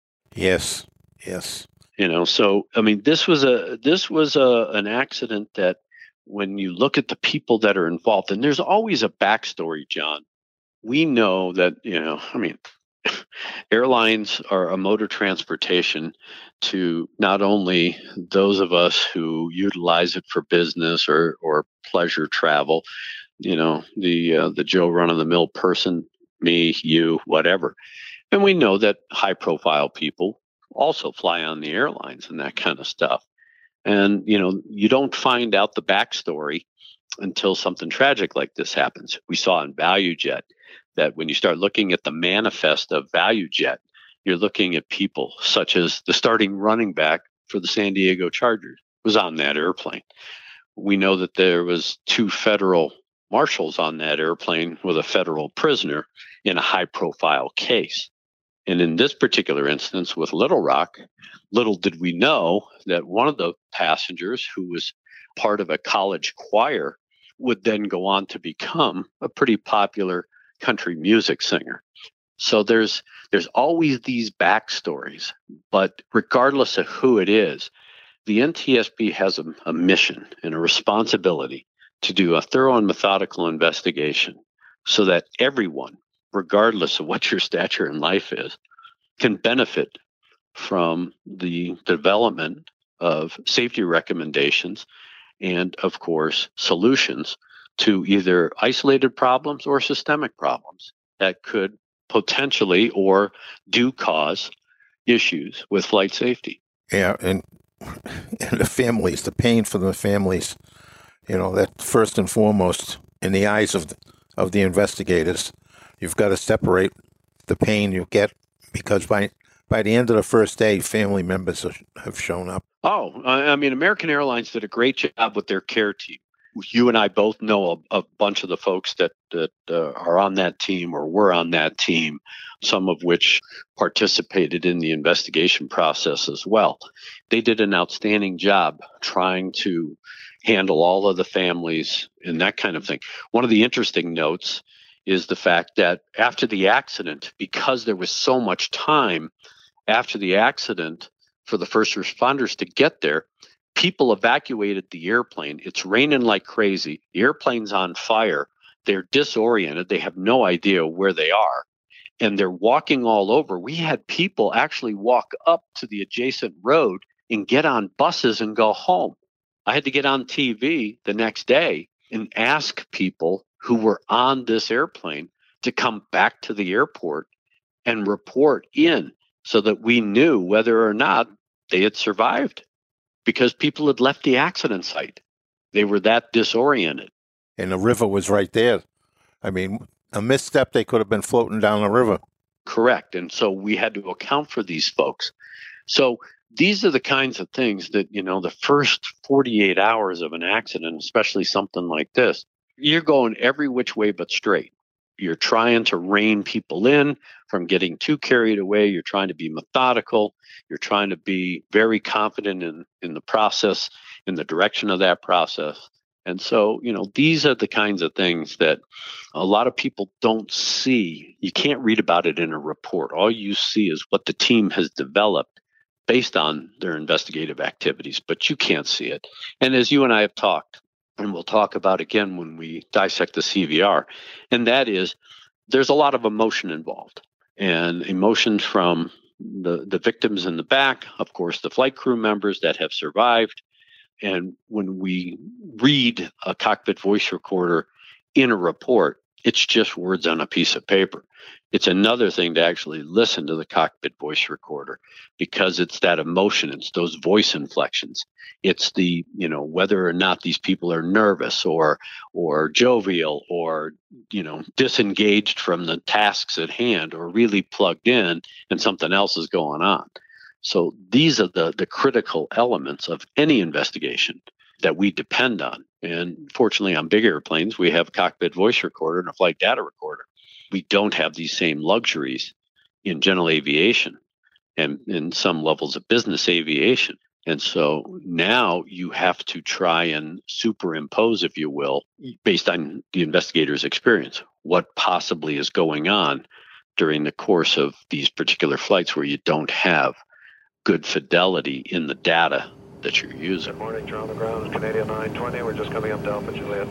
Yes, yes. You know, so, I mean, this was a this was a an accident that when you look at the people that are involved, and there's always a backstory, John. We know that, you know, I mean, airlines are a mode of transportation to not only those of us who utilize it for business or, or pleasure travel, you know, the uh, the Joe run-of-the-mill person, me, you, whatever. And we know that high-profile people also fly on the airlines and that kind of stuff. And, you know, you don't find out the backstory until something tragic like this happens. We saw in ValueJet that when you start looking at the manifest of ValueJet, you're looking at people such as the starting running back for the San Diego Chargers was on that airplane. We know that there was two federal marshals on that airplane with a federal prisoner in a high-profile case. And in this particular instance with Little Rock, little did we know that one of the passengers who was part of a college choir would then go on to become a pretty popular country music singer. So there's there's always these backstories, but regardless of who it is, the N T S B has a, a mission and a responsibility to do a thorough and methodical investigation so that everyone, regardless of what your stature in life is, can benefit from the development of safety recommendations and, of course, solutions to either isolated problems or systemic problems that could potentially or do cause issues with flight safety. Yeah, and, and the families, the pain for the families, you know, that first and foremost, in the eyes of the, of the investigators, you've got to separate the pain you get, because by by the end of the first day, family members have shown up. Oh, I mean, American Airlines did a great job with their care team. You and I both know a, a bunch of the folks that, that uh, are on that team or were on that team, some of which participated in the investigation process as well. They did an outstanding job trying to handle all of the families and that kind of thing. One of the interesting notes is the fact that after the accident, because there was so much time after the accident for the first responders to get there, people evacuated the airplane. It's raining like crazy. The airplane's on fire. They're disoriented. They have no idea where they are. And they're walking all over. We had people actually walk up to the adjacent road and get on buses and go home. I had to get on T V the next day and ask people who were on this airplane to come back to the airport and report in so that we knew whether or not they had survived, because people had left the accident site. They were that disoriented. And the river was right there. I mean, a misstep, they could have been floating down the river. Correct. And so we had to account for these folks. So these are the kinds of things that, you know, the first forty-eight hours of an accident, especially something like this, you're going every which way but straight. You're trying to rein people in from getting too carried away. You're trying to be methodical. You're trying to be very confident in, in the process, in the direction of that process. And so, you know, these are the kinds of things that a lot of people don't see. You can't read about it in a report. All you see is what the team has developed based on their investigative activities, but you can't see it. And as you and I have talked, and we'll talk about again when we dissect the C V R, and that is there's a lot of emotion involved, and emotion from the, the victims in the back, of course, the flight crew members that have survived. And when we read a cockpit voice recorder in a report, it's just words on a piece of paper. It's another thing to actually listen to the cockpit voice recorder, because it's that emotion, it's those voice inflections. It's the, you know, whether or not these people are nervous or or jovial or, you know, disengaged from the tasks at hand or really plugged in and something else is going on. So these are the, the critical elements of any investigation that we depend on. And fortunately, on big airplanes, we have a cockpit voice recorder and a flight data recorder. We don't have these same luxuries in general aviation and in some levels of business aviation. And so now you have to try and superimpose, if you will, based on the investigator's experience, what possibly is going on during the course of these particular flights where you don't have good fidelity in the data that you're using. Good morning, you're on the ground. Canadian nine twenty. We're just coming up to Alpha Juliet.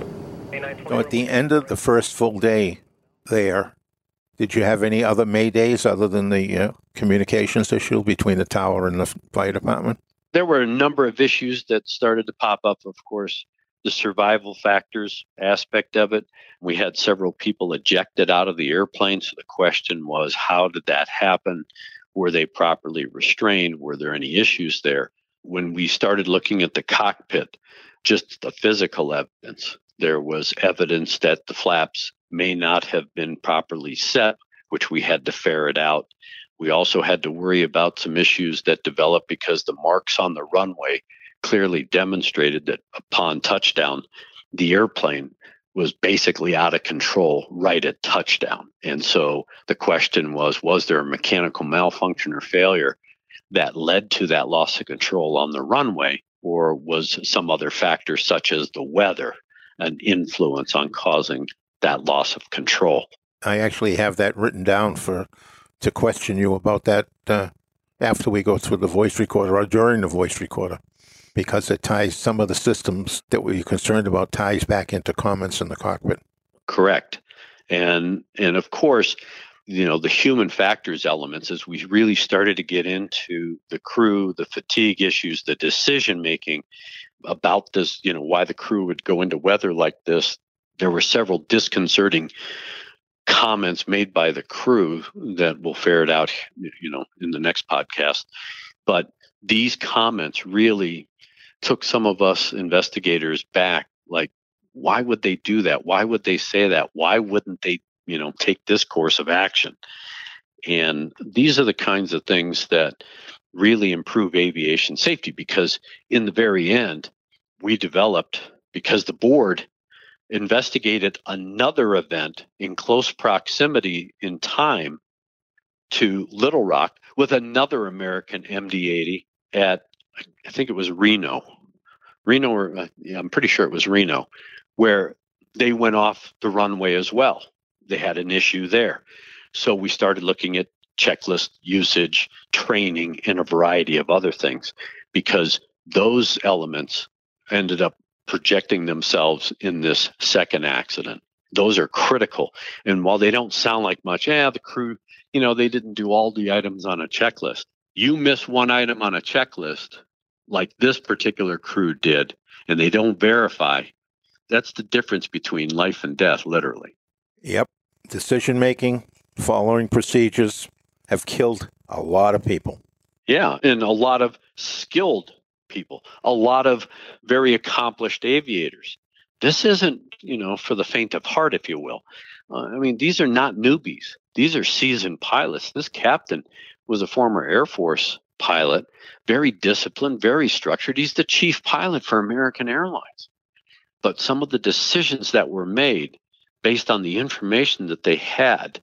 So at the end of the first full day there, did you have any other Maydays other than the uh, communications issue between the tower and the fire department? There were a number of issues that started to pop up, of course, the survival factors aspect of it. We had several people ejected out of the airplane. So the question was, how did that happen? Were they properly restrained? Were there any issues there? When we started looking at the cockpit, just the physical evidence, there was evidence that the flaps may not have been properly set, which we had to ferret out. We also had to worry about some issues that developed because the marks on the runway clearly demonstrated that upon touchdown, the airplane was basically out of control right at touchdown. And so the question was, was there a mechanical malfunction or failure that led to that loss of control on the runway, or was some other factor such as the weather an influence on causing that loss of control? I actually have that written down for to question you about that uh, after we go through the voice recorder or during the voice recorder, because it ties some of the systems that we're concerned about ties back into comments in the cockpit. Correct. And and of course, you know, the human factors elements as we really started to get into the crew, the fatigue issues, the decision making about this, you know, why the crew would go into weather like this. There were several disconcerting comments made by the crew that we'll ferret out, you know, in the next podcast. But these comments really took some of us investigators back. Like, why would they do that? Why would they say that? Why wouldn't they, you know, take this course of action? And these are the kinds of things that really improve aviation safety, because in the very end, we developed, because the board investigated another event in close proximity in time to Little Rock with another American M D eighty at, I think it was Reno. Reno, or uh, yeah, I'm pretty sure it was Reno, where they went off the runway as well. They had an issue there. So we started looking at checklist usage, training, and a variety of other things, because those elements ended up projecting themselves in this second accident. Those are critical. And while they don't sound like much, yeah, the crew, you know, they didn't do all the items on a checklist. You miss one item on a checklist, like this particular crew did, and they don't verify, that's the difference between life and death, literally. Yep. Decision making, following procedures have killed a lot of people. Yeah, and a lot of skilled people, a lot of very accomplished aviators. This isn't, you know, for the faint of heart, if you will. Uh, I mean, these are not newbies. These are seasoned pilots. This captain was a former Air Force pilot, very disciplined, very structured. He's the chief pilot for American Airlines. But some of the decisions that were made based on the information that they had,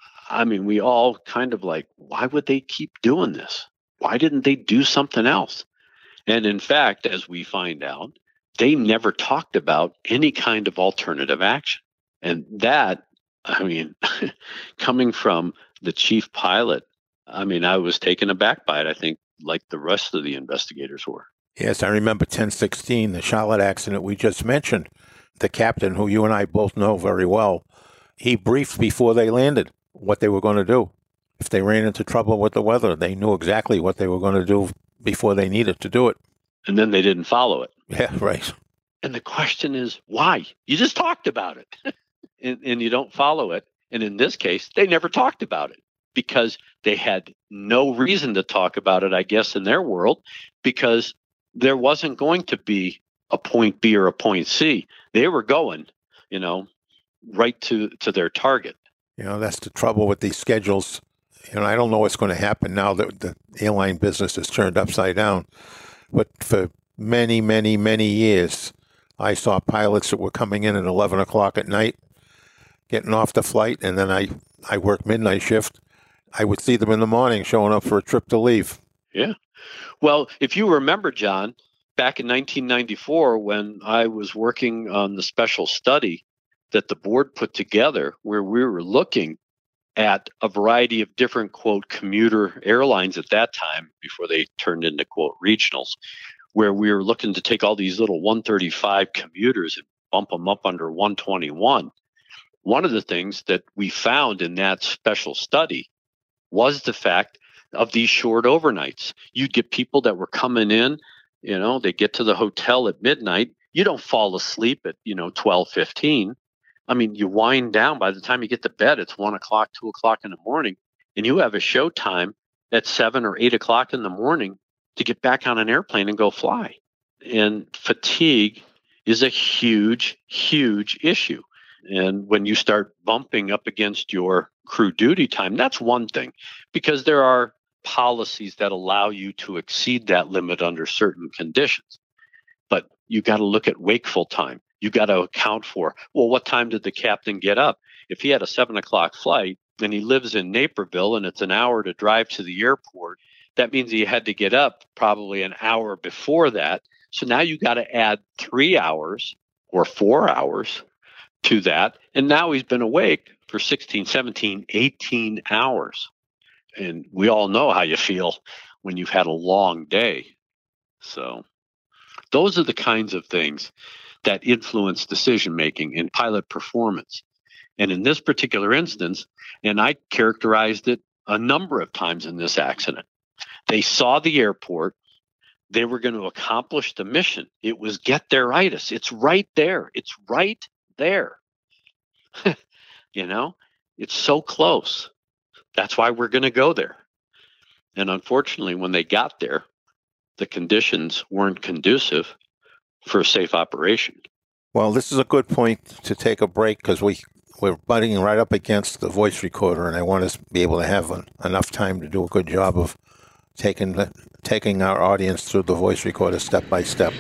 I mean, we all kind of like, why would they keep doing this? Why didn't they do something else? And in fact, as we find out, they never talked about any kind of alternative action. And that, I mean, coming from the chief pilot, I mean, I was taken aback by it, I think, like the rest of the investigators were. Yes, I remember ten sixteen, the Charlotte accident we just mentioned. The captain, who you and I both know very well, he briefed before they landed what they were going to do. If they ran into trouble with the weather, they knew exactly what they were going to do before they needed to do it. And then they didn't follow it. Yeah, right. And the question is, why? You just talked about it, and, and you don't follow it. And in this case, they never talked about it because they had no reason to talk about it, I guess, in their world, because there wasn't going to be a point B or a point C. They were going, you know, right to, to their target. You know, that's the trouble with these schedules. You know, I don't know what's going to happen now that the airline business is turned upside down. But for many, many, many years, I saw pilots that were coming in at eleven o'clock at night, getting off the flight, and then I, I worked midnight shift. I would see them in the morning showing up for a trip to leave. Yeah. Well, if you remember, John, back in nineteen ninety-four, when I was working on the special study that the board put together, where we were looking at a variety of different, quote, commuter airlines at that time, before they turned into, quote, regionals, where we were looking to take all these little one thirty-five commuters and bump them up under one twenty-one. One of the things that we found in that special study was the fact of these short overnights. You'd get people that were coming in, you know, they get to the hotel at midnight. You don't fall asleep at, you know, twelve fifteen. I mean, you wind down. By the time you get to bed, it's one o'clock, two o'clock in the morning, and you have a show time at seven or eight o'clock in the morning to get back on an airplane and go fly. And fatigue is a huge, huge issue. And when you start bumping up against your crew duty time, that's one thing, because there are policies that allow you to exceed that limit under certain conditions. But you got to look at wakeful time. You got to account for, well, what time did the captain get up? If he had a seven o'clock flight and he lives in Naperville and it's an hour to drive to the airport, that means he had to get up probably an hour before that. So now you got to add three hours or four hours to that. And now he's been awake for sixteen, seventeen, eighteen hours. And we all know how you feel when you've had a long day. So those are the kinds of things that influence decision-making and pilot performance. And in this particular instance, and I characterized it a number of times in this accident, they saw the airport. They were going to accomplish the mission. It was get there-itis. It's right there. It's right there. You know, it's so close. That's why we're going to go there. And unfortunately, when they got there, the conditions weren't conducive for a safe operation. Well, this is a good point to take a break because we, we're butting right up against the voice recorder, and I want to be able to have an, enough time to do a good job of taking the, taking our audience through the voice recorder step by step.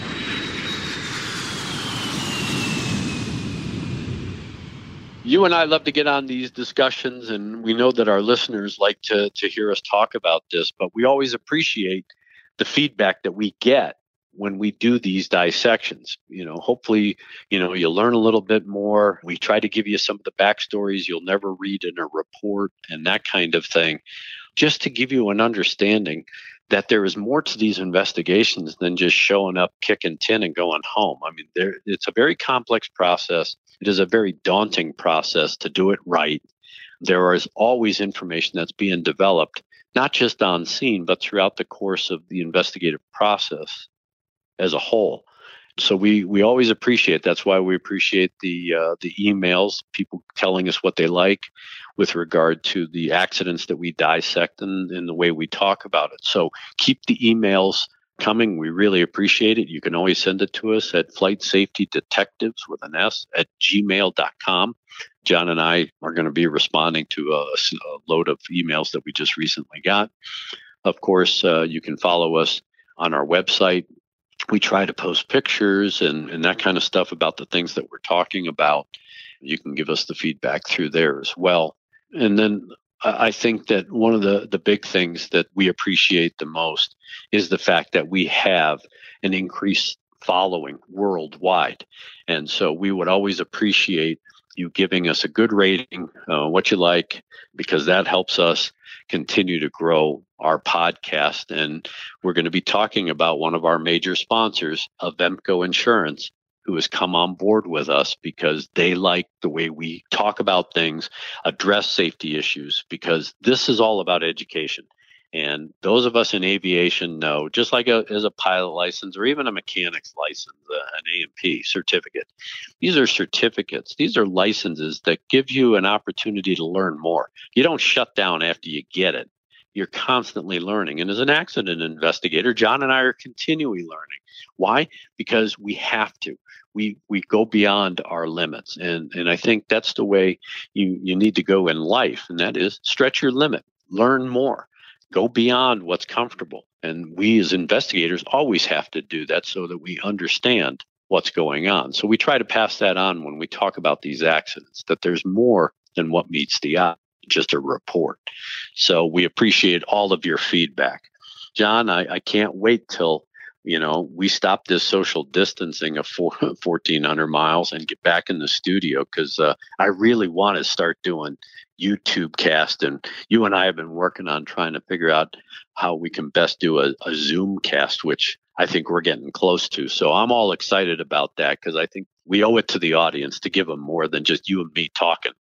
You and I love to get on these discussions, and we know that our listeners like to, to hear us talk about this, but we always appreciate the feedback that we get when we do these dissections. You know, hopefully, you know, you'll learn a little bit more. We try to give you some of the backstories you'll never read in a report and that kind of thing, just to give you an understanding that there is more to these investigations than just showing up, kicking tin, and going home. I mean, there, it's a very complex process. It is a very daunting process to do it right. There is always information that's being developed, not just on scene, but throughout the course of the investigative process as a whole. So we we always appreciate. That's why we appreciate the uh, the emails, people telling us what they like with regard to the accidents that we dissect and, and the way we talk about it. So keep the emails coming. We really appreciate it. You can always send it to us at flight safety detectives with an S at gmail dot com. John and I are going to be responding to a, a load of emails that we just recently got. Of course, uh, you can follow us on our website. We try to post pictures and, and that kind of stuff about the things that we're talking about. You can give us the feedback through there as well. And then I think that one of the, the big things that we appreciate the most is the fact that we have an increased following worldwide. And so we would always appreciate you giving us a good rating, uh, what you like, because that helps us continue to grow our podcast. And we're going to be talking about one of our major sponsors, Avemco Insurance, who has come on board with us because they like the way we talk about things, address safety issues, because this is all about education. And those of us in aviation know, just like a, as a pilot license or even a mechanic's license, uh, an A M P certificate, these are certificates. These are licenses that give you an opportunity to learn more. You don't shut down after you get it. You're constantly learning. And as an accident investigator, John and I are continually learning. Why? Because we have to. We we go beyond our limits. And, and I think that's the way you, you need to go in life. And that is stretch your limit, learn more. Go beyond what's comfortable. And we as investigators always have to do that so that we understand what's going on. So we try to pass that on when we talk about these accidents, that there's more than what meets the eye, just a report. So we appreciate all of your feedback. John, I, I can't wait till, you know, we stop this social distancing of four, fourteen hundred miles and get back in the studio, because uh, I really want to start doing YouTube cast, and you and I have been working on trying to figure out how we can best do a, a Zoom cast, which I think we're getting close to. So I'm all excited about that because I think we owe it to the audience to give them more than just you and me talking.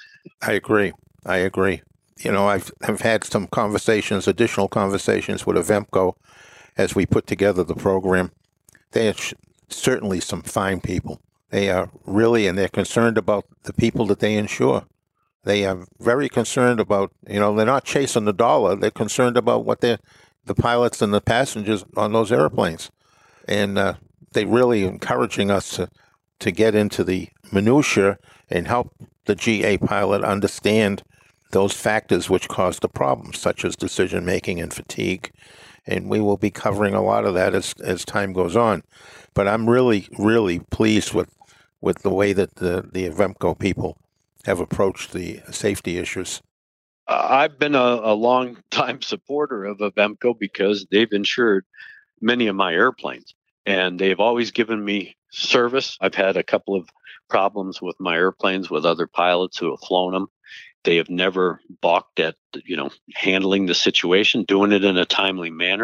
I agree. I agree. You know, I've, I've had some conversations, additional conversations with Avemco as we put together the program. They are sh- certainly some fine people. They are really, and they're concerned about the people that they insure. They are very concerned about, you know, they're not chasing the dollar. They're concerned about what they're, the pilots and the passengers on those airplanes. And uh, they're really encouraging us to, to get into the minutia and help the G A pilot understand those factors which cause the problems, such as decision-making and fatigue. And we will be covering a lot of that as, as time goes on. But I'm really, really pleased with, with the way that the, the Avemco people have approached the safety issues. Uh, I've been a, a long-time supporter of Avemco because they've insured many of my airplanes, and they've always given me service. I've had a couple of problems with my airplanes with other pilots who have flown them. They have never balked at, you know, handling the situation, doing it in a timely manner.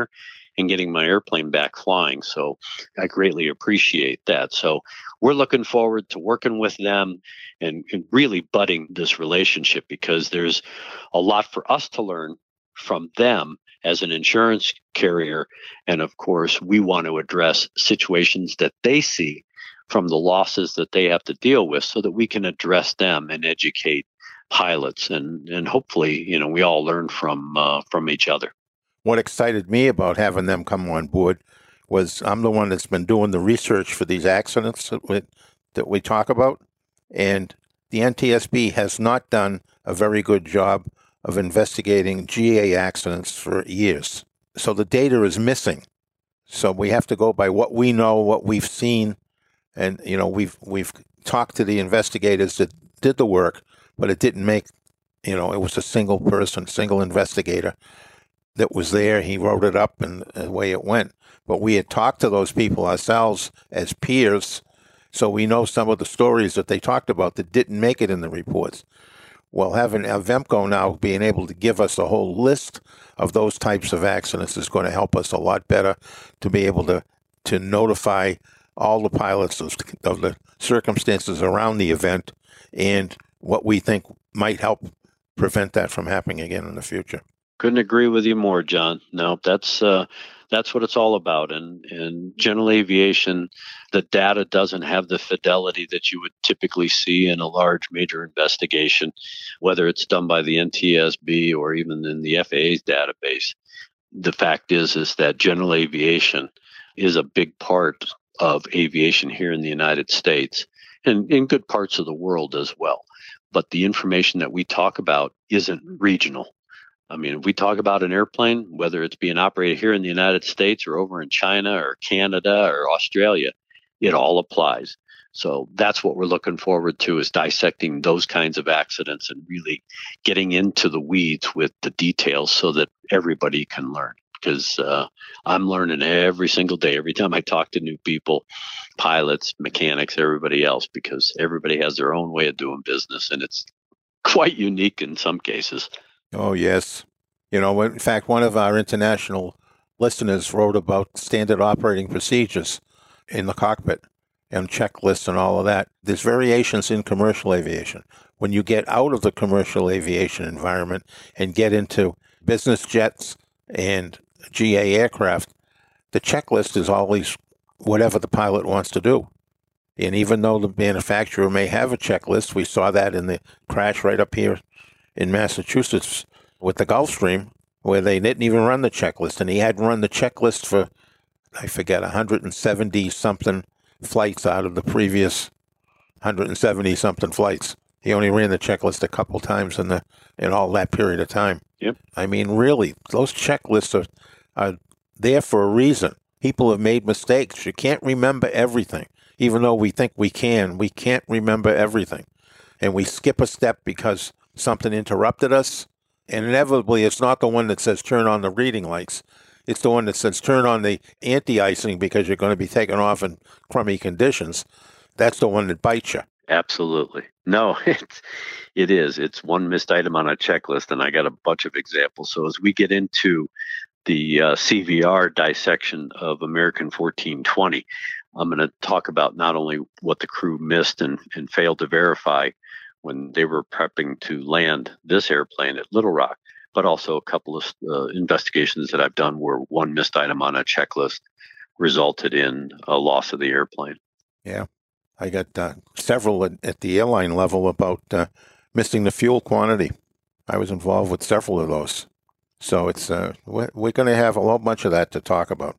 and getting my airplane back flying. So I greatly appreciate that. So we're looking forward to working with them and, and really budding this relationship, because there's a lot for us to learn from them as an insurance carrier. And of course, we want to address situations that they see from the losses that they have to deal with, so that we can address them and educate pilots, and and hopefully, you know, we all learn from uh, from each other. What excited me about having them come on board was I'm the one that's been doing the research for these accidents that we, that we talk about, and the N T S B has not done a very good job of investigating G A accidents for years. So the data is missing. So we have to go by what we know, what we've seen. And, you know, we've we've talked to the investigators that did the work, but it didn't make, you know, it was a single person, single investigator that was there. He wrote it up and the way it went. But we had talked to those people ourselves as peers, so we know some of the stories that they talked about that didn't make it in the reports. Well, having Avemco now being able to give us a whole list of those types of accidents is going to help us a lot better to be able to, to notify all the pilots of, of the circumstances around the event and what we think might help prevent that from happening again in the future. Couldn't agree with you more, John. No, that's uh, that's what it's all about. And in general aviation, the data doesn't have the fidelity that you would typically see in a large major investigation, whether it's done by the N T S B or even in the F A A's database. The fact is, is that general aviation is a big part of aviation here in the United States and in good parts of the world as well. But the information that we talk about isn't regional. I mean, if we talk about an airplane, whether it's being operated here in the United States or over in China or Canada or Australia, it all applies. So that's what we're looking forward to, is dissecting those kinds of accidents and really getting into the weeds with the details so that everybody can learn. Because uh, I'm learning every single day, every time I talk to new people, pilots, mechanics, everybody else, because everybody has their own way of doing business, and it's quite unique in some cases. Oh, yes. You know, in fact, one of our international listeners wrote about standard operating procedures in the cockpit and checklists and all of that. There's variations in commercial aviation. When you get out of the commercial aviation environment and get into business jets and G A aircraft, the checklist is always whatever the pilot wants to do. And even though the manufacturer may have a checklist, we saw that in the crash right up here in Massachusetts with the Gulfstream, where they didn't even run the checklist. And he hadn't run the checklist for, I forget, one hundred seventy something flights out of the previous one hundred seventy something flights. He only ran the checklist a couple times in the in all that period of time. Yep. I mean, really, those checklists are, are there for a reason. People have made mistakes. You can't remember everything. Even though we think we can, we can't remember everything. And we skip a step because something interrupted us. And inevitably, it's not the one that says turn on the reading lights. It's the one that says turn on the anti-icing because you're going to be taken off in crummy conditions. That's the one that bites you. Absolutely. No, it's, it is. It's one missed item on a checklist, and I got a bunch of examples. So as we get into the uh, C V R dissection of American fourteen twenty, I'm going to talk about not only what the crew missed and, and failed to verify when they were prepping to land this airplane at Little Rock, but also a couple of uh, investigations that I've done where one missed item on a checklist resulted in a loss of the airplane. Yeah. I got uh, several at, at the airline level about uh, missing the fuel quantity. I was involved with several of those. So it's uh, we're, we're going to have a whole bunch of that to talk about.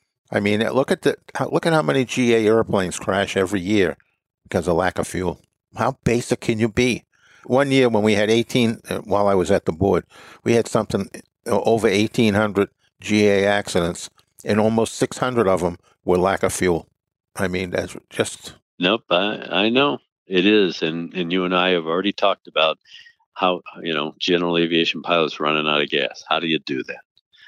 I mean, look at the look at how many G A airplanes crash every year because of lack of fuel. How basic can you be? One year when we had eighteen, uh, while I was at the board, we had something over eighteen hundred G A accidents, and almost six hundred of them were lack of fuel. I mean, that's just... Nope, I, I know it is. And, and you and I have already talked about how, you know, general aviation pilots running out of gas. How do you do that?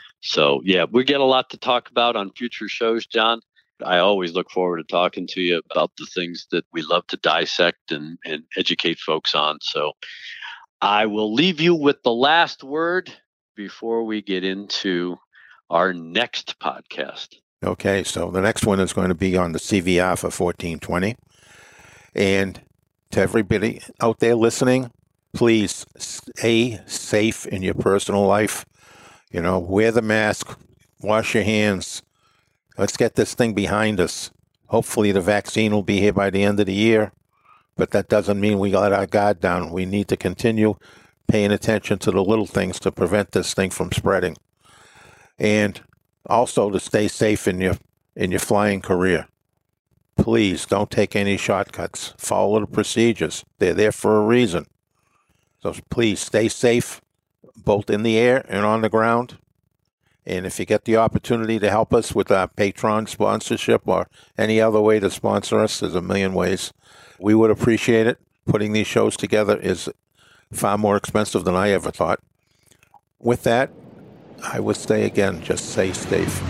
So, yeah, we get a lot to talk about on future shows, John. I always look forward to talking to you about the things that we love to dissect and, and educate folks on. So I will leave you with the last word before we get into our next podcast. Okay, so the next one is going to be on the C V R for fourteen twenty. And to everybody out there listening, please stay safe in your personal life. You know, wear the mask, wash your hands. Let's get this thing behind us. Hopefully the vaccine will be here by the end of the year, but that doesn't mean we let our guard down. We need to continue paying attention to the little things to prevent this thing from spreading. And also to stay safe in your in your flying career. Please don't take any shortcuts. Follow the procedures. They're there for a reason. So please stay safe, both in the air and on the ground. And if you get the opportunity to help us with our Patreon sponsorship or any other way to sponsor us, there's a million ways. We would appreciate it. Putting these shows together is far more expensive than I ever thought. With that, I would say again, just stay safe.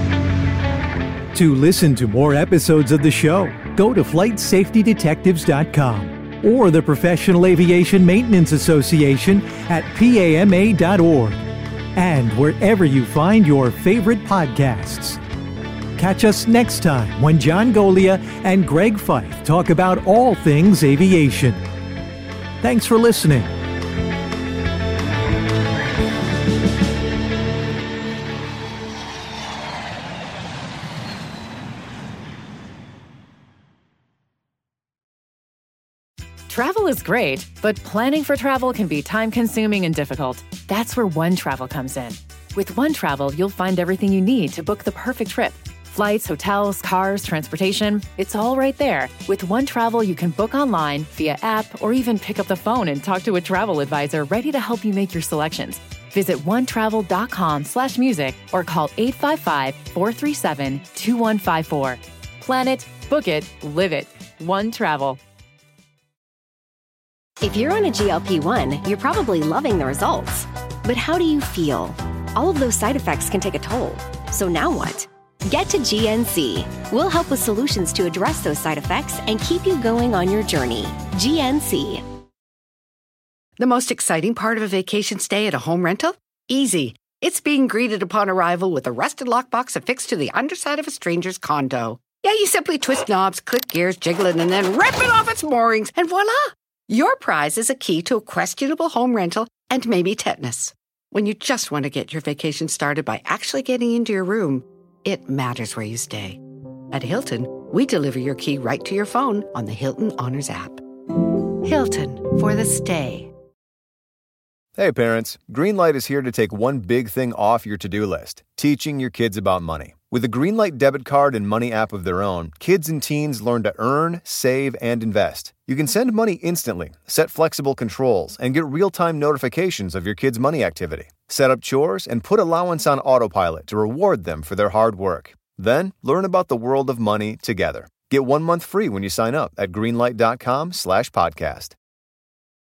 To listen to more episodes of the show, go to flight safety detectives dot com or the Professional Aviation Maintenance Association at P A M A dot org, and wherever you find your favorite podcasts. Catch us next time when John Golia and Greg Fife talk about all things aviation. Thanks for listening. Travel is great, but planning for travel can be time-consuming and difficult. That's where OneTravel comes in. With OneTravel, you'll find everything you need to book the perfect trip. Flights, hotels, cars, transportation, it's all right there. With OneTravel, you can book online, via app, or even pick up the phone and talk to a travel advisor ready to help you make your selections. Visit onetravel.com slash music or call eight five five, four three seven, two one five four. Plan it, book it, live it. OneTravel. If you're on a G L P one, you're probably loving the results. But how do you feel? All of those side effects can take a toll. So now what? Get to G N C. We'll help with solutions to address those side effects and keep you going on your journey. G N C. The most exciting part of a vacation stay at a home rental? Easy. It's being greeted upon arrival with a rusted lockbox affixed to the underside of a stranger's condo. Yeah, you simply twist knobs, click gears, jiggle it, and then rip it off its moorings, and voila! Your prize is a key to a questionable home rental and maybe tetanus. When you just want to get your vacation started by actually getting into your room, it matters where you stay. At Hilton, we deliver your key right to your phone on the Hilton Honors app. Hilton, for the stay. Hey parents, Greenlight is here to take one big thing off your to-do list, teaching your kids about money. With a Greenlight debit card and money app of their own, kids and teens learn to earn, save, and invest. You can send money instantly, set flexible controls, and get real-time notifications of your kids' money activity. Set up chores and put allowance on autopilot to reward them for their hard work. Then, learn about the world of money together. Get one month free when you sign up at greenlight.com slash podcast.